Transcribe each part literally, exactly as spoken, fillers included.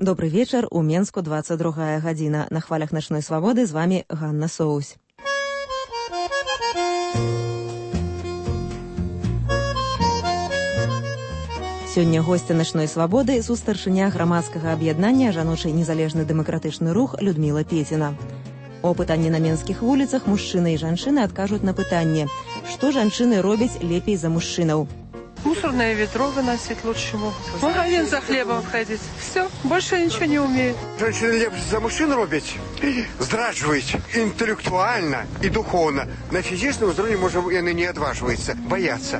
Добрый вечар, у Менску двадцать другая гадзіна. На хвалях начной свабоды з вами Ганна Соусь. Сёння госця начной свабоды сустаршыня грамадскага аб'яднання жаночы незалежны дэмакратычны рух Людміла Пеціна. У пытанні на менскіх вуліцах мужчыны і жанчыны адкажуць на пытанне, што жанчыны робяць лепей за мужчынаў. Мусорное ведро выносить лучше могут. В магазин за хлебом ходить. Все, больше ничего не умею. Женщины лепше за мужчин робить, здрадживать интеллектуально и духовно. На физическом уровне, может, они не отваживаются, боятся.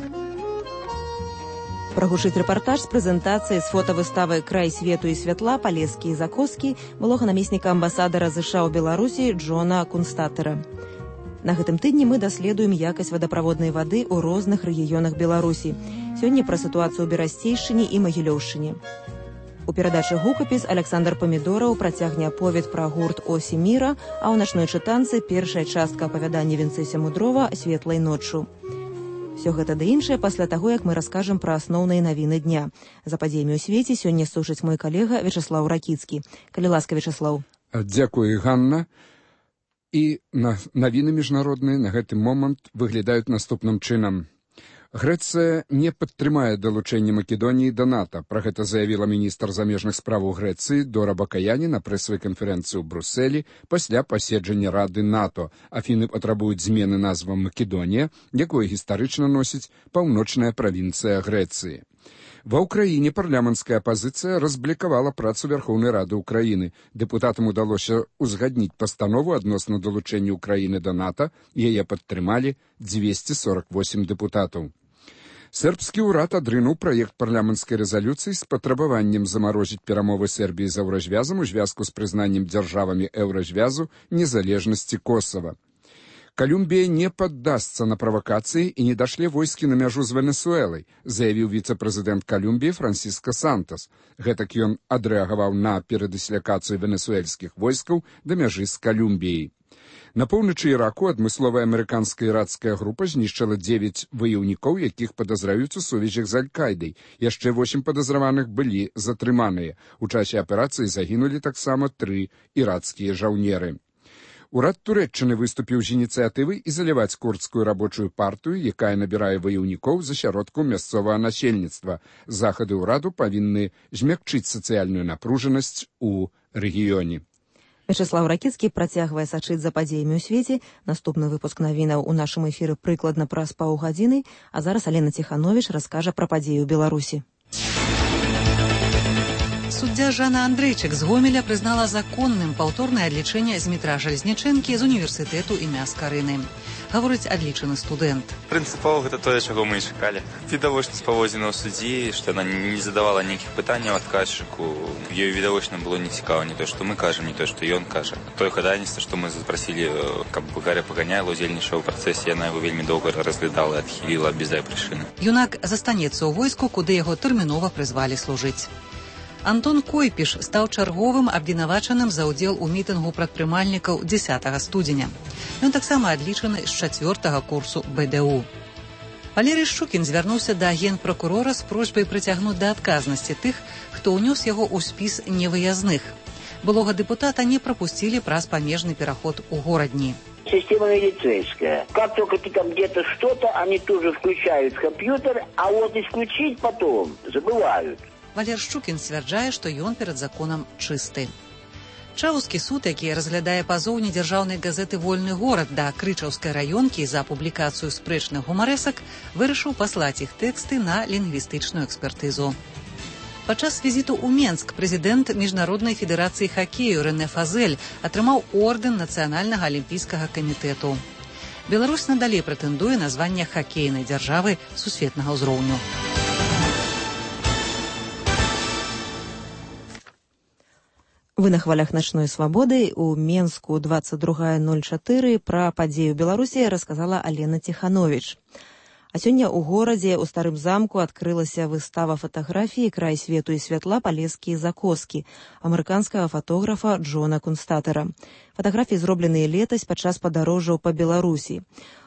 Прагучыць рэпартаж з прэзентацыяй з фотавыставы «Край свету і святла. Палескі і закоскі» былога намесніка амбасадара ЗША ў Беларусі Джона Кунстатера. На гэтым тыдні мы даследуем якасць вадаправоднай вады ў розных рэгіёнах Беларусі. Сёння пра сітуацыю ў Берасцейшчыне і Магілёўшчыне. У перадачы «Гукапіс» Александр Памідораў працягне аповед пра гурт «Осі міра», а ў начной чытанцы першая частка апавядання Вінцыся Мудрова «Светлай ноччу». Все гэта ды іншае пасля таго, як мы раскажам пра асноўныя навіны дня. За падзеямі ў свеце сёння слушаць мой калега Вячаслаў Ракіцкі. Калі ласка, Вячаслаў. Дзякуй, Ганна. І на навіны міжнародныя на гэты момант выглядаюць наступным чынам. Грэцыя не падтрымае далучэнне Македоніі да НАТО. Пра гэта заявіла міністр замежных справаў Грэцыі Дора Бакаяні на прэсавай канферэнцыі ў Брусэлі пасля паседжання Рады НАТО. Афіны патрабуюць змены назвы Македонія, якую гістарычна носіць паўночная правінцыя Грэцыі. Ва ўкраіне парламенцкая апазіцыя разблікавала працу Вярхоўнай Рады Ўкраіны. Дэпутатам удалося ўзгадніць пастанову адносна далучэння Ўкраіны да НАТО, яе падтрымалі дзвесце сорак восем дэпутатаў. Сербскі ўрад адрынуў праект парламенцкай рэзалюцыі з патрабаваннем замарозіць перамовы Сербіі з еўразвязам у звязку з прызнаннем дзяржавамі еўразвязу незалежнасці Косава. Колумбія не паддасца на правакацыі і не дашле войскі на мяжу з Венесуэлай, заявіў віцэ-прэзідэнт Колумбіі Франсіско Сантос. Гэтак ён адрэагаваў на перадыслякацыю венесуэльскіх войскаў да мяжы з Колумбіяй. На поўначы Іраку адмысловая амерыканская іракская група знішчыла дзевяць ваяўнікоў, якіх падазраюць у сувязях з Аль-Кайдай. Яшчэ восем падазраваных былі затрыманыя. У часе аперацыі загінулі таксама тры іракскія жаўнеры. Урад Турэччыны выступіў з ініцыятывай ізаляваць курдскую рабочую партыю, якая набірае ваяўнікоў з асяродкаў мясцовага насельніцтва. Захады ўраду павінны змякчыць сацыяльную напружанасць у рэгіёне. Вячаслаў Ракіцкі працягвае сачыць за падзеямі ў свеце. Наступны выпуск навінаў у нашым эфіры прыкладна праз паўгадзіны, а зараз Алена Ціхановіч раскажа пра падзеі ў Беларусі. Суддзя Жанна Андрейчык з Гомеля прызнала законным паўторнае адлічэнне Змітра Жалезнічэнкі з універсітэту імя Скарыны. Гаворыць адлічаны студэнт. Прынцыпова гэта тое, чаго мы і чакалі. Відавочна спаводзіна ў суддзі, што яна не задавала ніякіх пытанняў адказчыку. Ёй відавочна было не цікава не то, што мы кажам, не то, што ён кажа. Тое хадайніцтва, што мы запрасілі, каб Гаря Паганяйла удзельнічаў у працэсе, яна яго вельмі доўга разглядала і адхіліла без дай прычыны. Юнак застанецца ў войску, куды яго тэрмінова прызвалі служыць. Антон Койпіш стаў чарговым абвінавачаным за ўдзел у мітынгу прадпрымальнікаў дзесятага студзеня. Ён таксама адлічаны з чацвёртага курсу бэ дэ у. Валерый Шчукін звярнуўся да генпракурора з просьбай прыцягнуць да адказнасці тых, хто ўнёс яго ў спіс невыязных. Былога дэпутата не прапусцілі праз памежны пераход у горадні. Система милицейская. Как только ты там где-то что-то, они тут же включают компьютер, а вот исключить потом забывают. Валер Шчукін сцвярджае, што ён перад законам чысты. Чаускі суд, які разглядае пазоў недзяржаўнай газеты «Вольны горад» да Крычаўскай раёнкі за публікацыю спрэчных гумарэсак, вырашыў паслаць іх тэксты на лінгвістычную экспертызу. Падчас візіту ў Менск прэзідэнт Міжнароднай федэрацыі хакею Рэнэ Фазель атрымаў ордэн Нацыянальнага алімпійскага камітэту. Беларусь надалей прэтэндуе на званне хакейнай дзяржавы сусветнага ўзроўню. Вы на хвалях начной свабоды. У Менску двадцать другая ноль чатыры пра падзею Беларусі расказала Алена Ціхановіч. А сёння ў горадзе ў старым замку адкрылася выстава фатаграфіі «Край свету і святла. Палескі і закоскі» амерыканскага фотографа Джона Кунстатера. Фатаграфіі зробленыя летась падчас падарожжаў па Беларусі.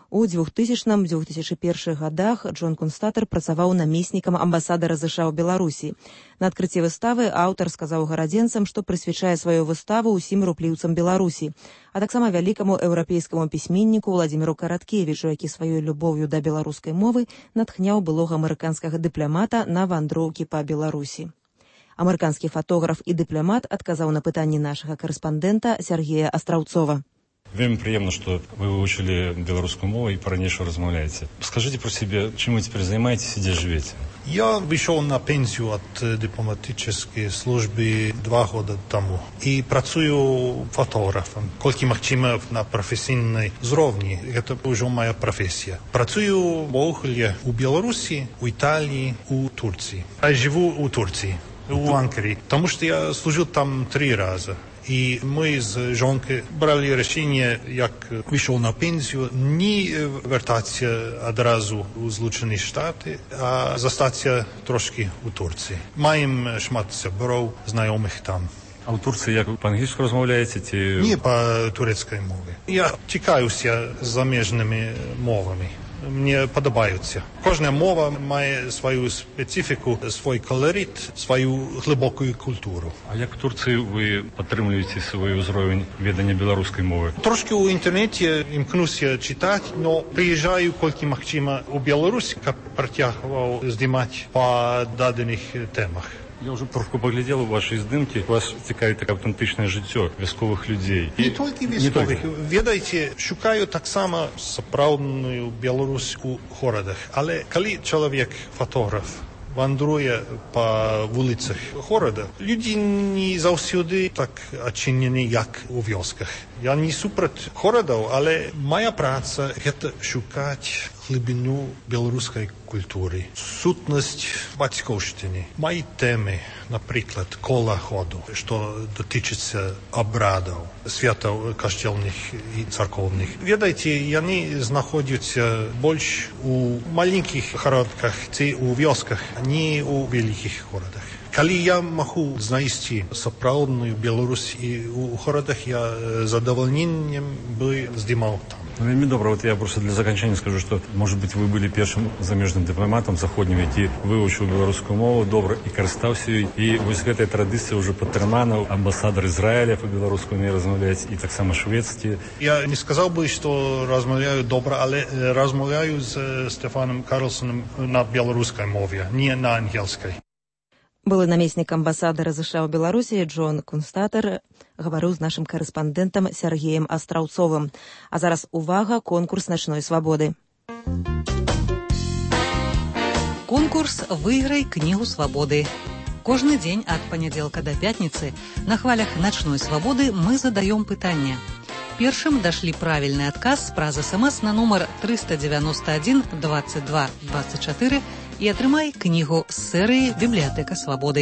У двухтысячным — две тысячи первых годах Джон Кунстатер працаваў намеснікам амбасадара ЗША ў Беларусі. На адкрыцці выставы аўтар сказаў гарадзенцам, што прысвячае сваю выставу ўсім рупліўцам Беларусі, а таксама вялікаму еўрапейскаму пісьменніку Владзіміру Караткевічу, які сваёй любоўю да беларускай мовы натхняў былога амерыканскага дыпламата на вандроўкі па Беларусі. Амерыканскі фотограф і дыпламат адказаў на пытанні нашага карэспандэнта Сергея Астраўцова. Вельмі приемно, что вы выучили белорусскую мову и по-ранейшему размовляете. Скажите про себя, чем вы теперь занимаетесь и где живете? Я вышел на пенсию от дипломатической службы два года тому и працую фотографом. Кольки махчима на профессиональной уровне, это уже моя профессия. Працую в Охле у Беларуси, у Италии, у Турции. Я живу у Турции, у Анкаре, потому что я служил там три раза. И мы з жонкою брали рішення, як вийшов на пенсію, не вертатися одразу у Злучені Штати, а зостатися трошки у Турції. Маємо шмат соборів, знайомих там. А у Турції як по-англійськи розмовляєте? Ті... Ні, по-турецькій мові. Я цікавлюся заміжними мовами. Мені подобаються. Кожна мова має свою специфіку, свій колорит, свою глибоку культуру. А як в Турції ви підтримуєте свій рівень ведення білоруської мови? Трошки у інтернеті імкнуся читати, але приїжджаю, коли махчима у Білорусь, як протягував знімати по даних темах. Я вже трохи поглядів у ваші здимки. У вас цікаве таке автентичне життя військових людей. Не тільки військових. Відаєте, шукаю так само справжню білоруську городах. Але коли чоловік, фотограф, вандрує по вулицях города, люди не завжди так очинені, як у вёсках. Я не супроти городів, але моя праця – це шукати глибину білоруської культури, сутність батьківщини. Мої теми, наприклад, кола ходу, що дотичиться обрядів, святів костельних і церковних. Відаєте, вони знаходяться більш у маленьких городках, чи у вёсках, а не у великих городах. Коли я можу знайти справжню Білорусь і у городах, я з задоволенням би знімав там. Ну, вельми добре. Вот я просто для закінчення скажу, що, может быть, ви були першим заміжним дипломатом заходнім, який вивчив білоруську мову добре і користався її. І ось ця традиція вже підтримана. Амбасадор Ізраїля по білоруську вміє розмовляти, і так само Швеції. Я не сказав би, що розмовляю добре, але розмовляю з Стефаном Карлсоном на білоруській мові, не на англійській. Былы намеснік амбасадара ЗША ў Беларусі Джон Кунстатер гаварыў з нашым карэспандэнтам Сергеем Астраўцовым. А зараз увага, конкурс начной свабоды. Конкурс «Выиграй книгу свободы». Кожны дзень ад панядзелка да пятніцы на хвалях начной свабоды мы задаём пытанне. Першым дашлі правільны адказ праз смс на нумар триста девяносто один двадцать два двадцать четыре і атрымай кнігу з серыі «Бібліятэка свабоды».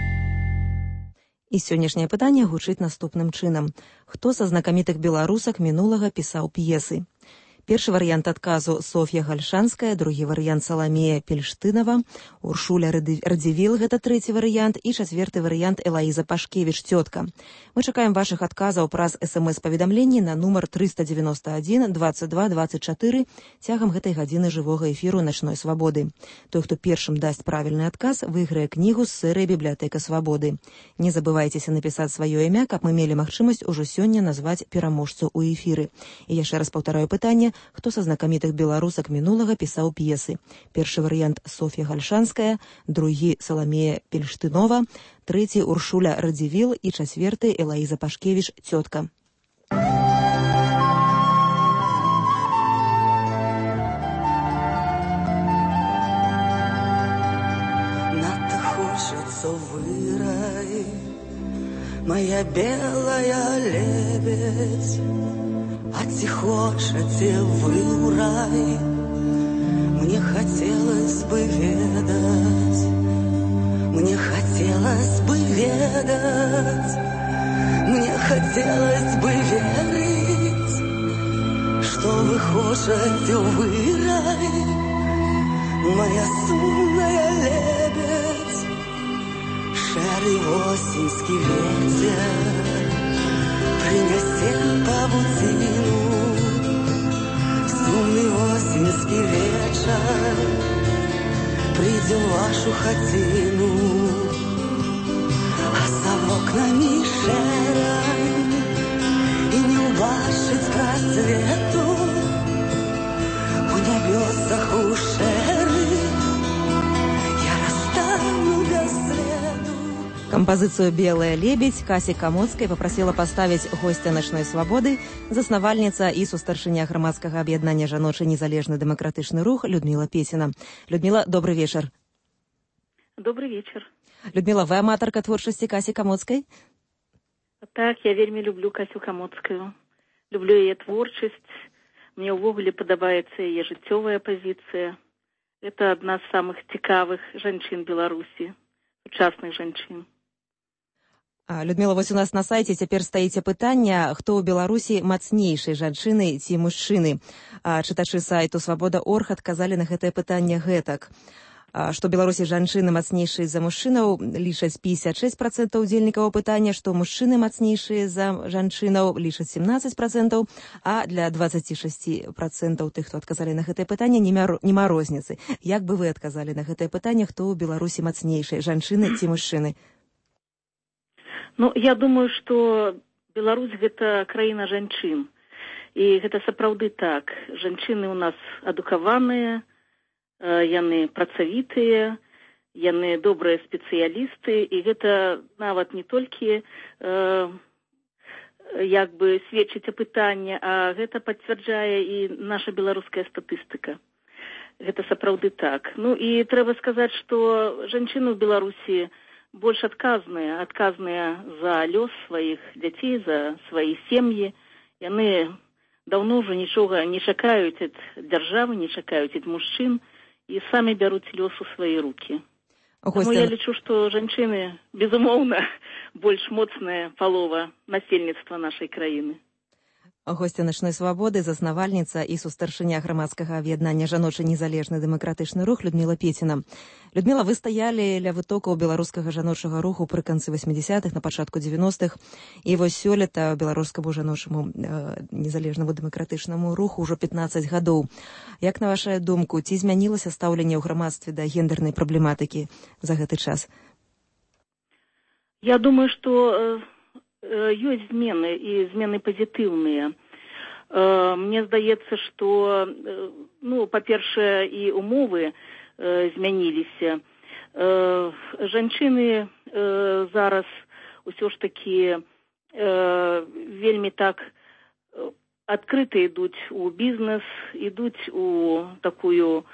І сённяшняе пытанне гучыць наступным чынам. Хто са знакамітых беларусак мінулага пісаў п'есы? Першы варыянт адказу Соф'я Гальшанская, другі варыянт Саламея Пельштынова, Уршуля Радзівіл, гэта трэці варыянт, і чацвёрты варыянт Элаіза Пашкевіч, цётка. Мы чакаем вашых адказаў праз смс-паведамленні на нумар триста девяносто один двадцать два двадцать четыре цягам гэтай гадзіны жывога эфіру начной свабоды. Той, хто першым дасць правільны адказ, выйграе кнігу з серыі «Бібліятэка свабоды». Не забывайцеся напісаць сваё імя, каб мы мелі магчымасць ужо сёння назваць пераможцу ў эфіры. І яшчэ раз паўтараю пытанне, хто са знакамітых беларусак мінулага пісаў п'есы. Першы варыянт Соф'я Гальшанская, другі Саламея Пельштынова, трэці Уршуля Радзівіл і чацвёрты Элаіза Пашкевіч, цётка. Надто хочется вырай, моя белая лебедь, а ці хочаце вы ў рай, мне хотелось бы ведаць, мне хотелось бы ведаць, мне хотелось бы верить, что вы хочаце вы рай, моя сумная лебедь, шэры осеньскі ветер принесе павуцину, Цёмны восеньскі вечар прыйдзе ў вашу хаціну, а за вокнамі шэрай і не ўбачыць прасвету у нябёсах у шэры я растану без следу. Кампазіцыю «Белая лебедь» Касі Камоцкай папрасіла паставіць госця «Начной свабоды», заснавальніца і сустарчыня грамадскага аб'яднання «Жаночы незалежны дэмакратычны рух» Людміла Песіна. Людміла, добрый вечар. Добрый вечар. Людміла, вы аматарка творчасці Касі Камоцкай? Так, я вельмі люблю Касю Камоцкую. Люблю яе творчасць. Мне ўвогуле падабаецца яе жыццёвая пазіцыя. Это адна з самых цікавых жанчын Беларусі, сучасных жанчын. Людмила, вось у нас на сайце цяпер стаіце пытанне, хто ў Беларусі мацнейшай жанчыны ці мужчыны. Чытачы сайту «Свабода точка орг» адказалі на гэтае пытанне гэтак. Што Беларусі жанчыны мацнейшыя за мужчынаў, лічаць пятьдесят шесть процентов удзельнікаў пытання, што мужчыны мацнейшыя за жанчынаў, лічаць семнадцать процентов, а для двадцать шесть процентов тых, хто адказалі на гэтае пытанне, няма розніцы. Як бы вы адказалі на гэтае пытанне, хто ў Беларусі мацнейшыя, жанчыны ці мужчыны? Ну, я думаю, што Беларусь – гэта краіна жанчын. І гэта сапраўды так. Жанчыны ў нас адукаваныя, яны працавітыя, яны добрыя спецыялісты, і гэта нават не толькі э, як бы сведчыць апытанне, а гэта пацвярджае і наша беларуская статыстыка. Гэта сапраўды так. Ну і трэба сказаць, што жанчыны ў Беларусі больш адказныя, адказныя за лёс сваіх дзяцей, за свае сем'і. Яны даўно ўжо нічога не чакаюць ад дзяржавы, не чакаюць ад мужчын і самі бяруць лёс у свае рукі. Таму я лічу, што жанчыны, безумоўна, больш моцная палова насельніцтва нашай краіны. Госця «Начной свабоды», заснавальніца і сустарчыня грамадскага аб'яднання «Жаночы незалежны дэмакратычны рух» Людміла Песіна. Людміла, вы стаялі ля вытокаў беларускага жаночага руху пры канцы восьмидесятых, на пачатку девяностых, і вось сёлета беларускаму жаночаму э, незалежнаму дэмакратычнаму руху ўжо пятнадцать гадоў. Як на вашу думку, ці змянілася стаўленне ў грамадстве да гендернай праблематыкі за гэты час? Я думаю, што ёсць змены, і змены пазітыўныя. Мне здаецца, што, ну, па-першае, і умовы змяніліся. Жанчыны зараз усё ж такі вельмі так адкрыта ідуць у бізнес, ідуць у такую,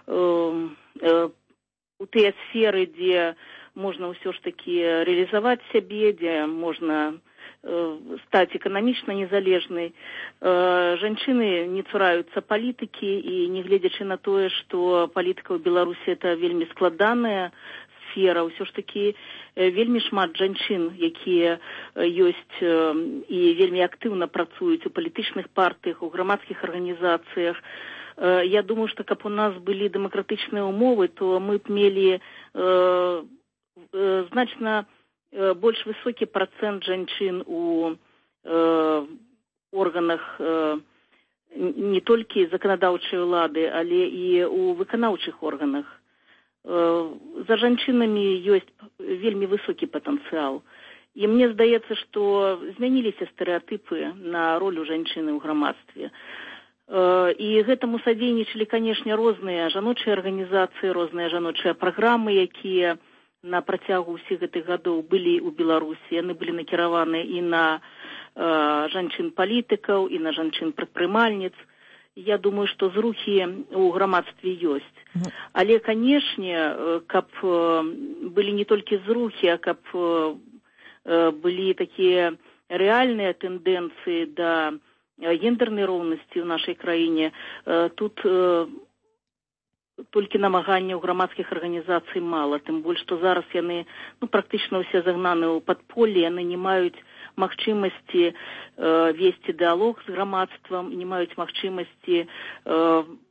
у тыя сферы, дзе можна ўсё ж такі рэалізаваць сябе, дзе можна э, стаць эканамічна незалежнай. Э, жанчыны не цураюцца палітыкі, і не гледзячы на тое, што палітыка ў Беларусі это вельмі складаная сфера, ўсё ж такі э, вельмі шмат жанчын, якія ёсць э, і вельмі актыўна працуюць у палітычных партыях, у грамадскіх арганізацыях. Э, я думаю, што каб у нас былі дэмакратычныя умовы, то мы б мелі э, значна больш высокі працэнт жанчын у э, органах э, не толькі заканадаўчай улады, але і у выканаўчых органах. Э, за жанчынамі ёсць вельмі высокі патэнцыял. І мне здаецца, што змяніліся стэрэатыпы на ролю жанчыны ў грамадстве. Э, і гэтаму садзейнічалі, канешне, розныя жаночыя арганізацыі, розныя жаночыя праграмы, якія на працягу ўсіх гэтых гадоў былі ў Беларусі. Яны былі накіраваны і на э, жанчын-палітыкаў, і на жанчын-прадпрымальніц. Я думаю, што зрухі ў грамадстве ёсць. Але, канешне, каб э, былі не толькі зрухі, а каб э, былі такія рэальныя тэндэнцыі да гендернай роўнасці ў нашай краіне, э, тут э, толькі намагання ў грамадскіх арганізацый мала, тым больш, што зараз яны ну, практычна ўсе загнаны ў падполле, яны не маюць магчымасці э, весці дыалог з грамадствам, не маюць магчымасці э,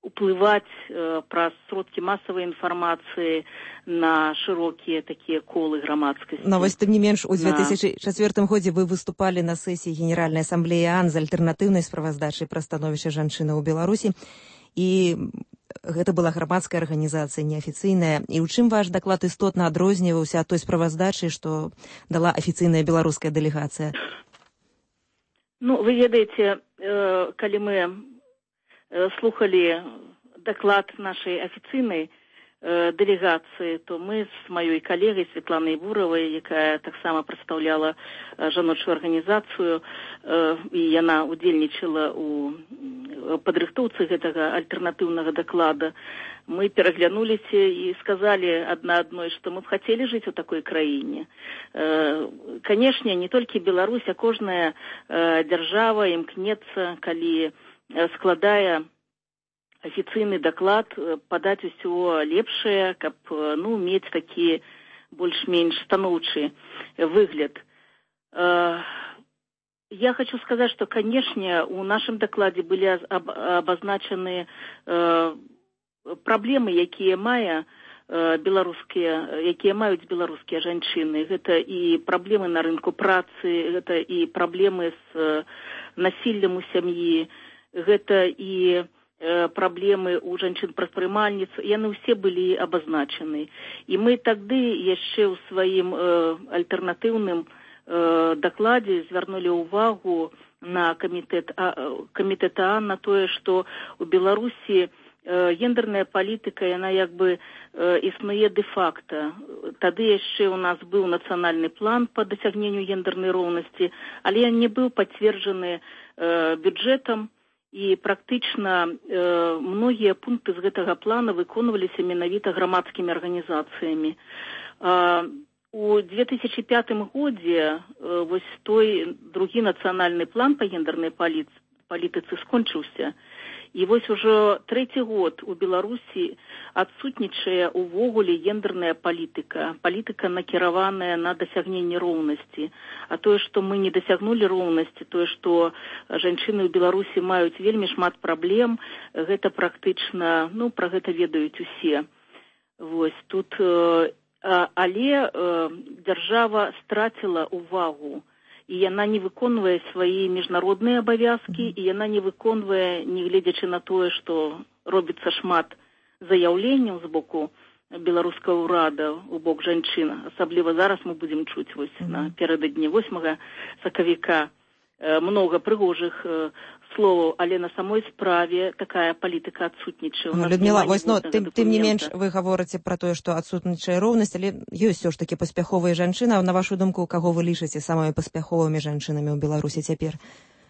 уплывать э, праз сродкі масавай інфармацыі на шырокія такія колы грамадскасці. Но вось тым не менш у две тысячи чацвёртым годзе вы выступалі на сесіі Генеральнай асамблеі ААН з альтэрнатыўнай справаздачай пра становішча жанчыны ў Беларусі, і гэта была грамадская арганізацыя, неафіцыйная. І ў чым ваш даклад істотна адрозніваўся ад той справаздачы, што дала афіцыйная беларуская дэлегацыя? Ну, вы ведаеце, э, калі мы слухали доклад нашей официальной э, делегации, то мы с моей коллегой Светланой Буровой, якая так само представляла э, жаночую организацию, э, и она удзельнічала у падрыхтоўцы гэтага альтернативного доклада, мы переглянулись и сказали одна одной, что мы бы хотели жить в такой краине. Э, конечно, не только Беларусь, а кожная э, держава имкнется, калі складая афіцыйны даклад, падаць усё лепшае, каб ну, мець такі больш-менш станоўчы выгляд. Я хочу сказать, что, конечно, у нашем докладе были обозначены проблемы, якія мае беларускія, якія маюць беларускія жанчыны. Гэта і праблемы на рынку працы, гэта і праблемы з насіллем у сям'і, гэта і э, праблемы у жанчын-прадпрымальніц, яны ўсе былі абазначаны. І мы тады яшчэ ў сваім э, альтэрнатыўным э, дакладзе звярнулі ўвагу на камітэт, а, камітэт ААН на тое, што ў Беларусі э, гендерная палітыка, яна як бы э, існуе дэ-факта. Тады яшчэ ў нас быў нацыянальны план па дасягненню гендернай роўнасці, але ён не быў пацверджаны э, бюджэтам, і практычна э, многія пункты з гэтага плана выконваліся менавіта грамадскімі арганізацыямі. Э, у две тысячи пятым годзе э, вось той другі нацыянальны план па гендернай палітыцы скончыўся. І вось ужо трэці год у Беларусі адсутнічае увогуле гендерная палітыка, палітыка накіраваная на дасягненне роўнасці. А тое, што мы не дасягнулі роўнасці, тое, што жанчыны ў Беларусі маюць вельмі шмат праблем, гэта практычна, ну, пра гэта ведаюць усе. Вось тут, э, але э, дзяржава страціла увагу, і яна не выконвае свае міжнародныя абавязкі, і яна не выконвае, не гледзячы на тое, што робіцца шмат заяўленняў з боку беларускага ўрада у бок жанчын. Асабліва зараз мы будзем чуць вось наперададні восьмага сакавіка много прыгожых словаў, але на самой справе такая палітыка адсутнічае. Ну, Людмила, вось, ну, тым, тым не менш вы гаворыце пра тое, што адсутнічае роўнасць, але ёсць ўсё ж такі паспяховыя жанчыны. На вашу думку, каго вы лічыце самымі паспяховымі жанчынамі ў Беларусі цяпер?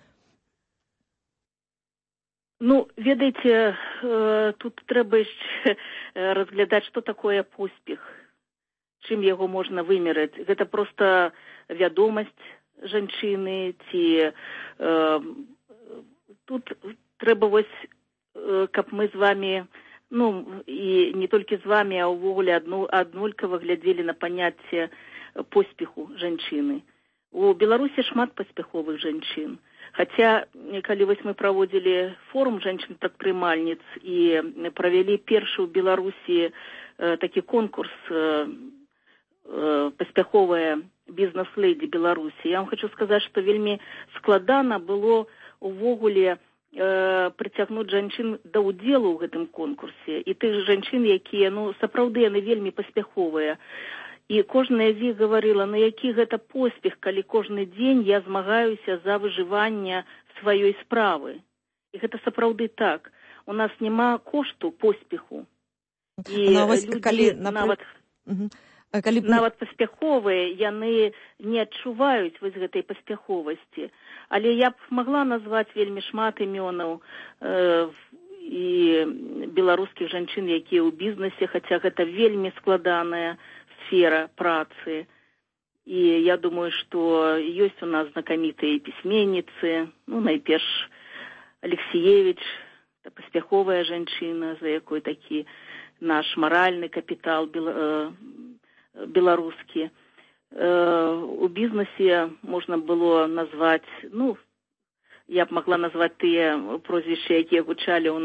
Ну, ведаеце, тут трэба яшчэ разглядаць, што такое поспех, чым яго можна вымераць. Гэта проста вядомасць жанчыны, ці э, тут трэба вось, э, каб мы з вами, ну, і не толькі з вами, а ўвогуле адну, аднолькава глядзелі на паняцце поспеху жанчыны. У Беларусі шмат паспяховых жанчын. Хаця, калі вось мы праводзілі форум жанчын-прадпрымальніц і правялі першы ў Беларусі э, такі конкурс э, э, паспяховая бізнес-леді Беларусі. Я вам хочу сказаць, што вельмі складана было увогуле э, прыцягнуць жанчын да ўдзелу ў гэтым конкурсе. І тых жанчын, якія, ну, сапраўды яны вельмі паспяховыя. І кожная з іх гаварыла, ну які гэта поспех, калі кожны дзень я змагаюся за выжыванне сваёй справы. І гэта сапраўды так. У нас няма кошту поспеху. І ну, вось, людзі калі, нават... Угу. Калі... Нават паспяховыя, яны не адчуваюць вось гэтай паспяховасці. Але я б магла назваць вельмі шмат імёнаў э, і беларускіх жанчын, якія ў бізнесе, хаця гэта вельмі складаная сфера працы. І я думаю, што ёсць у нас знакамітыя пісьменніцы, ну, найперш Алексіевіч, это паспяховая жанчына, за якой такі наш маральны капітал бел... беларускі. У бізнесе можна было назваць, ну, я б магла назваць тыя прозвішчы, якія гучалі ў нас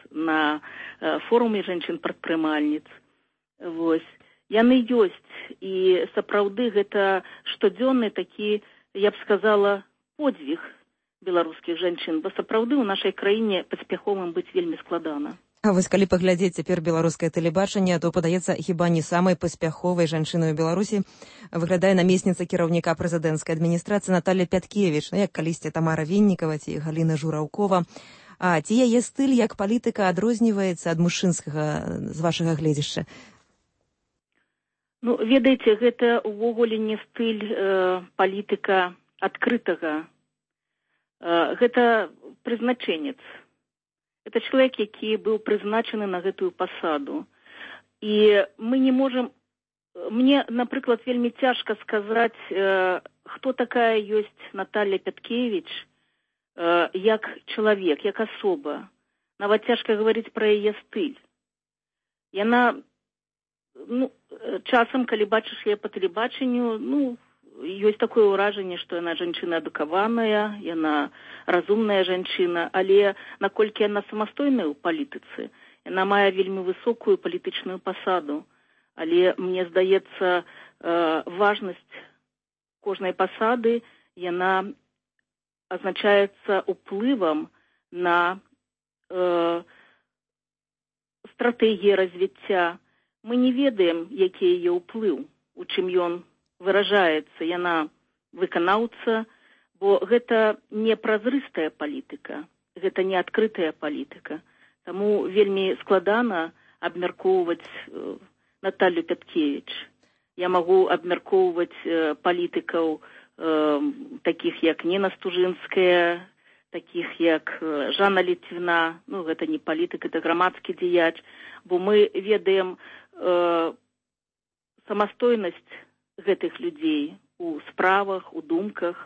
на форуме жанчын-прадпрымальніц. Вось. Яны ёсць, і сапраўды гэта штодзённы такі, я б сказала, подзвіг беларускіх жанчын, бо сапраўды ў нашай краіне паспяховым быць вельмі складана. А вось калі паглядзець цяпер беларускае тэлебачанне, то, падаецца, хіба не самай паспяховай жанчынай у Беларусі выглядае намесніца кіраўніка прэзідэнцкай адміністрацыі Наталья Пяткевіч, ну, як калісьці Тамара Віннікава ці Галіна Жураўкова. А ці яе стыль як палітыка адрозніваецца ад мужчынскага з вашага гледзішча? Ну, ведаеце, гэта ўвогуле не стыль э, палітыка адкрытага. Э, гэта прызначэнец. Это человек, які быў прызначаны на гэтую пасаду. І мы не можам... Мне, напрыклад, вельмі цяжка сказаць, э, хто такая ёсць Наталья Пяткевіч, э, як чалавек, як асоба. Нават цяжка гаварыць пра яе стыль. Яна, ну, часам, калі бачыш яе па тэлебачанню, ну, ёсць такое ўражанне, што яна жанчына адукаваная, яна разумная жанчына, але наколькі яна самастойная ў палітыцы, яна мае вельмі высокую палітычную пасаду. Але, мне здаецца, важнасць кожнай пасады, яна азначаецца уплывам на э, стратэгіі развіцця. Мы не ведаем, які яе ўплыў, у чым ён выражаецца, яна выканаўца, бо гэта не празрыстая палітыка, гэта не адкрытая палітыка. Таму вельмі складана абмяркоўваць э, Наталью Пяткевіч. Я магу абмяркоўваць э, палітыкаў э, такіх як Ніна Стужынская, такіх як э, Жанна Літвіна, ну гэта не палітык, это грамадскі дзеяч, бо мы ведаем э, самастойнасць гэтых людзей у справах, у думках.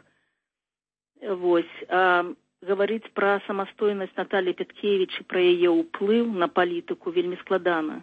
Вось. А гаварыць пра самастойнасць Натальі Пяткевіч і пра яе ўплыў на палітыку вельмі складана.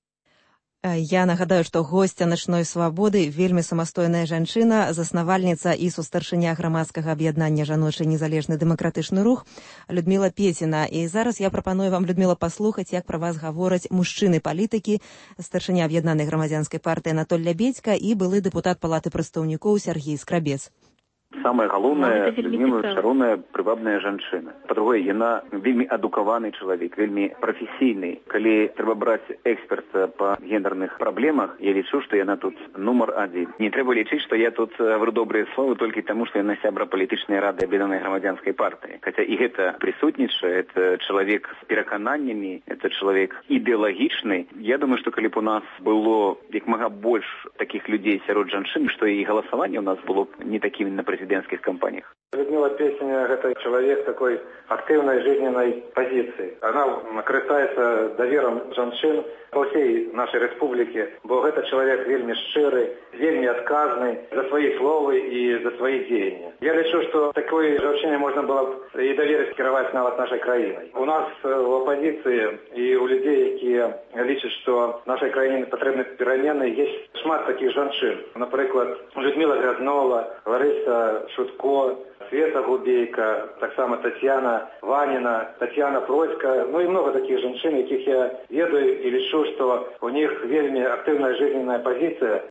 Я нагадаю, што госця начной свабоды вельмі самастойная жанчына, заснавальніца і сустаршыня грамадскага аб'яднання жаночы незалежны дэмакратычны рух Людміла Пеціна. І зараз я прапаную вам, Людміла, паслухаць, як пра вас гавораць мужчыны-палітыкі, старшыня аб'яднанай грамадзянскай партыі Анатоль Лябедзька і былы дэпутат Палаты прадстаўнікоў Сергей Скрабец. Самае галоўнае, Людміла шароўная, прывабная жанчына. Па-другое, яна вельмі адукаваны чалавек, вельмі прафесійны. Калі трэба браць эксперта па гендерных праблемах, я лічу, што яна тут нумар адзін. Не трэба лічыць, што я тут гавару добрыя словы толькі таму, што яна сябра палітычнай рады аб'яднанай грамадзянскай партыі. Хаця і гэта прысутнічае, это чалавек з перакананнямі, это чалавек ідэалагічны. Я думаю, што калі б у нас было як мага больш такіх людзей сярод жанчын, што і галасаванне у нас было б не такім на президентских кампаниях. Людмила Песня – это человек такой активной жизненной позиции. Она карыстаецца довером жанчын по всей нашей республике, бо это человек вельмі шчыры, вельмі адказны за свои словы и за свои деяния. Я лічу, что такой жанчыне можно было и доверить кіраваць нават нашей краиной. У нас в оппозиции и у людей, якія лічаць, что нашей краине потребны перамены, есть шмат таких жанчын. Например, Людмила Грязнова, Лариса Шутко, Света Губейка, так само Татьяна Ванина, Татьяна Прольска, ну и много таких женщин, яких я ведаю и лічу, что у них вельмі активная жизненная позиция.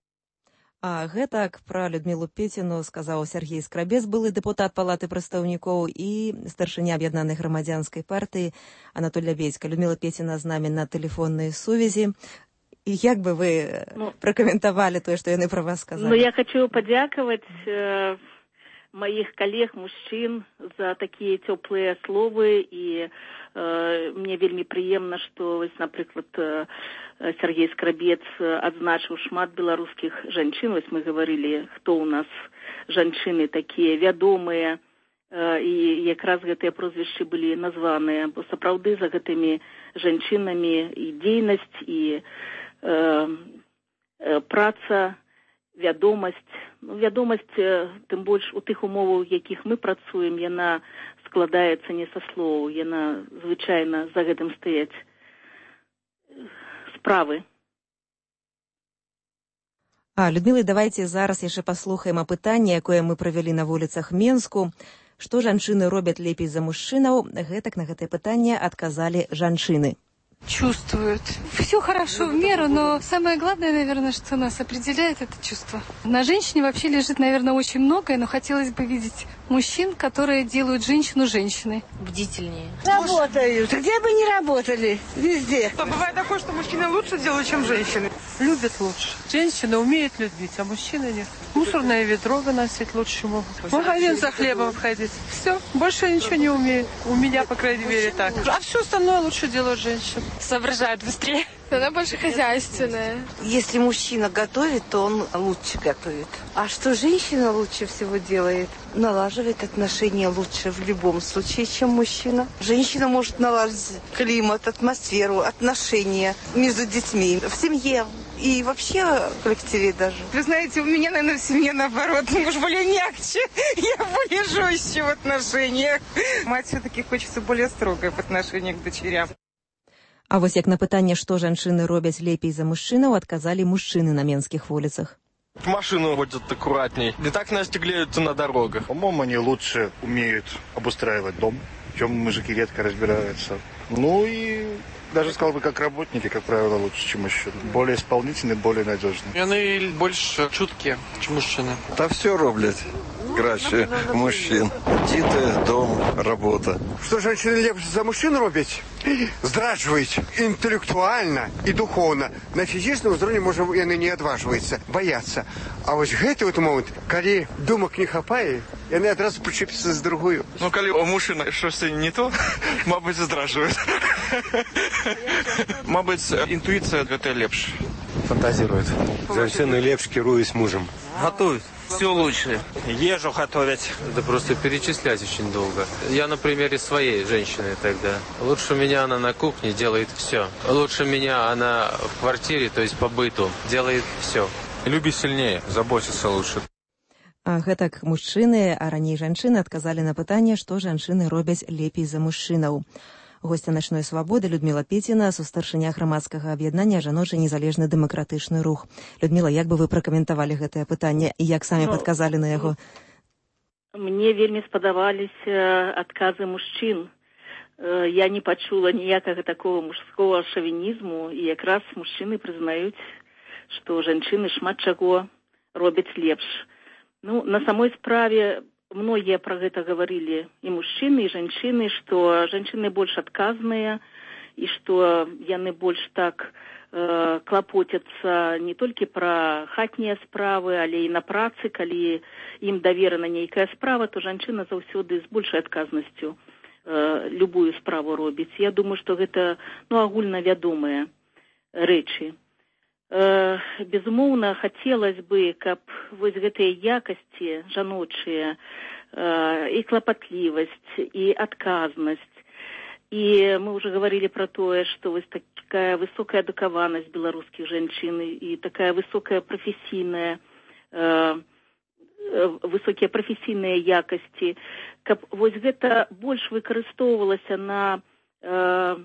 А гэтак пра Людмілу Пеціну сказаў Сергей Скрабец, былы дэпутат Палаты прадстаўнікоў і старшыня аб'яднанай грамадзянскай партыі Анатоль Лябедзька. Людміла Пеціна з намі на тэлефоннай сувязі. І як бы вы ну, пракаментавалі тое, што яны пра вас сказалі? Ну, я хочу падзякаваць э, маіх калег, мужчын за такія цёплыя словы, і э, мне вельмі прыемна, што, вось, напрыклад, э, Сергей Скрабец адзначыў шмат беларускіх жанчын. Вось мы гаварылі, хто ў нас жанчыны такія вядомыя, э, і якраз гэтыя прозвішчы былі названыя, бо сапраўды за гэтымі жанчынамі і дзейнасць, і э, э, праца, вядомасць. Ну, вядомасць, э, тым больш у тых умовах, у якіх мы працуем, яна складаецца не са слоў, яна звычайна за гэтым стаяць справы. А, Людмила, давайте зараз яшчэ паслухаем апытанне, якое мы правялі на вуліцах Менску. Што жанчыны робяць лепей за мужчынаў? Гэтак на гэтае пытанне адказалі жанчыны. Чувствуют. Все хорошо в меру, но самое главное, наверное, что нас определяет, это чувство. На женщине вообще лежит, наверное, очень многое, но хотелось бы видеть мужчин, которые делают женщину женщиной. Бдительнее. Работают. Где бы ни работали, везде. То бывает такое, что мужчины лучше делают, чем женщины. Любят лучше. Женщина умеет любить, а мужчина нет. Мусорное ведро выносить лучше могут. В магазин за хлебом ходить. Все. Больше ничего не умею. У меня, по крайней мере, так. А все остальное лучше делают женщины. Соображают быстрее. Она больше хозяйственная. Если мужчина готовит, то он лучше готовит. А что женщина лучше всего делает? Налаживает отношения лучше в любом случае, чем мужчина. Женщина может наладить климат, атмосферу, отношения между детьми, в семье. И вообще в коллективе даже. Вы знаете, у меня, наверное, в семье наоборот. Муж более мягче, я более жестче в отношениях. Мать все-таки хочется более строгой в отношении к дочерям. А вось як на пытанне, што жанчыны робяць лепей за мужчынаў, адказалі мужчыны на менскіх вуліцах. Машину водят аккуратней. Не так настегляются на дорогах. По-моему, они лучше умеют обустраивать дом, в чем мужики редко разбираются. Ну и даже сказал бы, как работники, как правило, лучше, чем мужчины. Более исполнительные, более надежные. Они больше чуткие, чем мужчины. Та все роблять краще мужчин. Діти, дом, робота. Что женщины лепше за мужчин робять? Здраджваюць інтэлектуальна і духовна. На фізічным узроўні, можа, яны не адважваюцца, баяцца. А вось гэты вот момент, калі думак не хапае, яны адразу прычэпяцца з другую. Ну, калі у мужчыны щось не то, мабыць, здраджваюць. Мабыць, інтуіцыя гэта лепш. Фантазируют. Женщины лепш кируюсь мужем. Готовят. Все лучше. Ежу готовить. Это просто перечислять очень долго. Я на примере своей женщины тогда. Лучше меня она на кухне делает все. Лучше меня она в квартире, то есть по быту, делает все. Люби сильнее, заботиться лучше. А гэтак мужчыны, а раней жанчыны адказалі на пытанне, што жанчыны робяць лепей за мужчынаў. Гостя начной свабоды Людмила Пеціна, сустаршыня грамадскага аб'яднання «Жаночы незалежны дэмакратычны рух». Людмила, як бы вы пракаментавалі гэтае пытанне і як самі ну, падказалі на яго? Мне вельмі спадабаліся адказы мужчын. Я не пачула ніякага такого мужского шавінізму, і якраз мужчыны прызнаюць, што жанчыны шмат чаго робяць лепш. Ну, на самой справе многие про это говорили, и мужчины, и женщины, что женщины больше отказные, и что яны больше так э, клопотятся не только про хатние справы, але и на працы, коли им доверена нейкая справа, то женщина заўсёды с большей отказностью э, любую справу робіць. Я думаю, что это ну, агульна вядомыя рэчы. Э, безумоўна, хацелось бы, каб вось гэтыя якасці жаночыя, э, и клопотливость, и отказность. И мы уже говорили про то, что вот такая высокая адукаванасць белорусских женщин и такая высокая профессийная, э, высокие профессийные якости, каб вось гэта больш выкарыстоўвалася на э,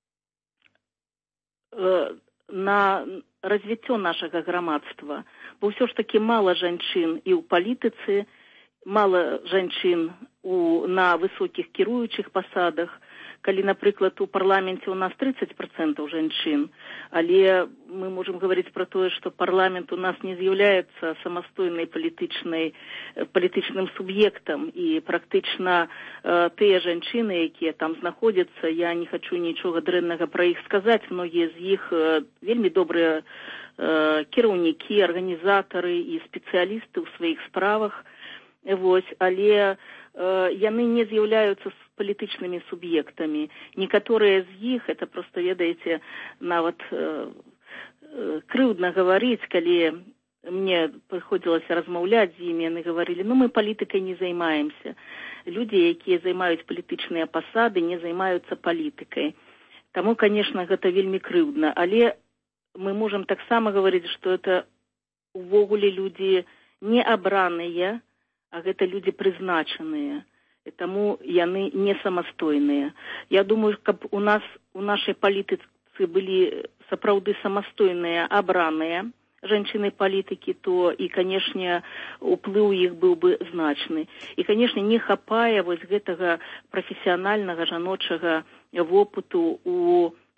э, на развіццё нашага грамадства, бо ўсё ж таки мала жанчын і ў палітыцы, мала жанчын у, на высокіх кіруючых пасадах, калі, напрыклад, у парламенце у нас тридцать процентов жанчын, але мы можем говорить про то, что парламент у нас не з'яўляецца самастойнай палітычнай, палітычным суб'ектам, і практычна э, тыя жанчыны, якія там знаходзяцца, я не хочу нічога дрэннага пра іх сказаць, многія з іх э, вельмі добрыя э, кіраўнікі, арганізатары і спецыялісты ў сваіх справах, вось, але э, яны не з'яўляюцца палітычнымі суб'ектамі. Некаторыя з іх, это просто, ведаеце, нават э, э, крыўдна гаварыць, калі мне прыходзілася размаўляць з імі, яны гаварылі, ну мы палітыкай не займаемся. Людзі, якія займаюць палітычныя пасады, не займаюцца палітыкай. Таму, конечно, гэта вельмі крыўдна, але мы можем таксама гаварыць, што это увогуле людзі не абраныя, а гэта людзі прызначаныя. И тому яны не самастойныя. Я думаю, каб у нас, у нашай палітыцы былі сапраўды самастойныя, абраныя жанчыны-палітыкі, то і, канешне, уплыў іх быў бы значны. І, канешне, не хапае вось гэтага прафесіянальнага жаночага вопыту у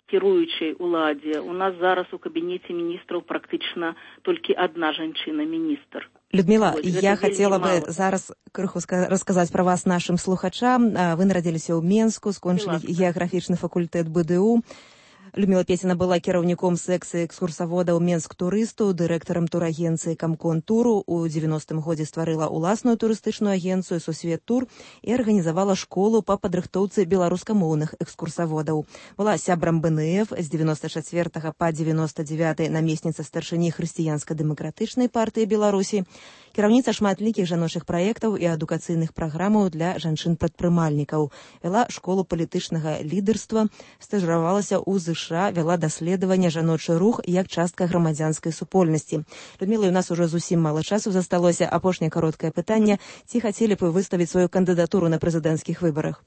кіруючай уладзе. У нас зараз у кабінеце міністраў практычна толькі адна жанчына-міністр. Людмила, вот, я хотела бы мало. зараз крыху рассказать про вас нашим слухачам. Вы народились у Менску, скончили геаграфічны факультэт бэ дэ у. Людмила Пецина была кіраўніком секцыі экскурсавода ў Менск турысту, дырэктарам турагенцыі Камкон Туру. У дзевяностым годзе стварыла ўласную турыстычную агенцыю Сусвет Тур і арганізавала школу па падрыхтоўцы беларускамоўных экскурсаводаў. Была сябрам бэ эн эф з дзевяноста чацвёртага па дзевяноста дзевяты намесніца старшыні хрысціянска-дэмакратычнай партыі Беларусі, кіраўніца шматлікіх жаночых праектаў і адукацыйных праграмаў для жанчын-прадпрымальнікаў. Вяла школу палітычнага лідарства, стажыравалася ў ЗША, вяла даследаванне жаночы рух як частка грамадзянскай супольнасці. Людмила, у нас ужо зусім мала часу засталося. Апошняе кароткае пытанне. Ці хацелі б вы выставіць сваю кандыдатуру на прэзідэнцкіх выбарах?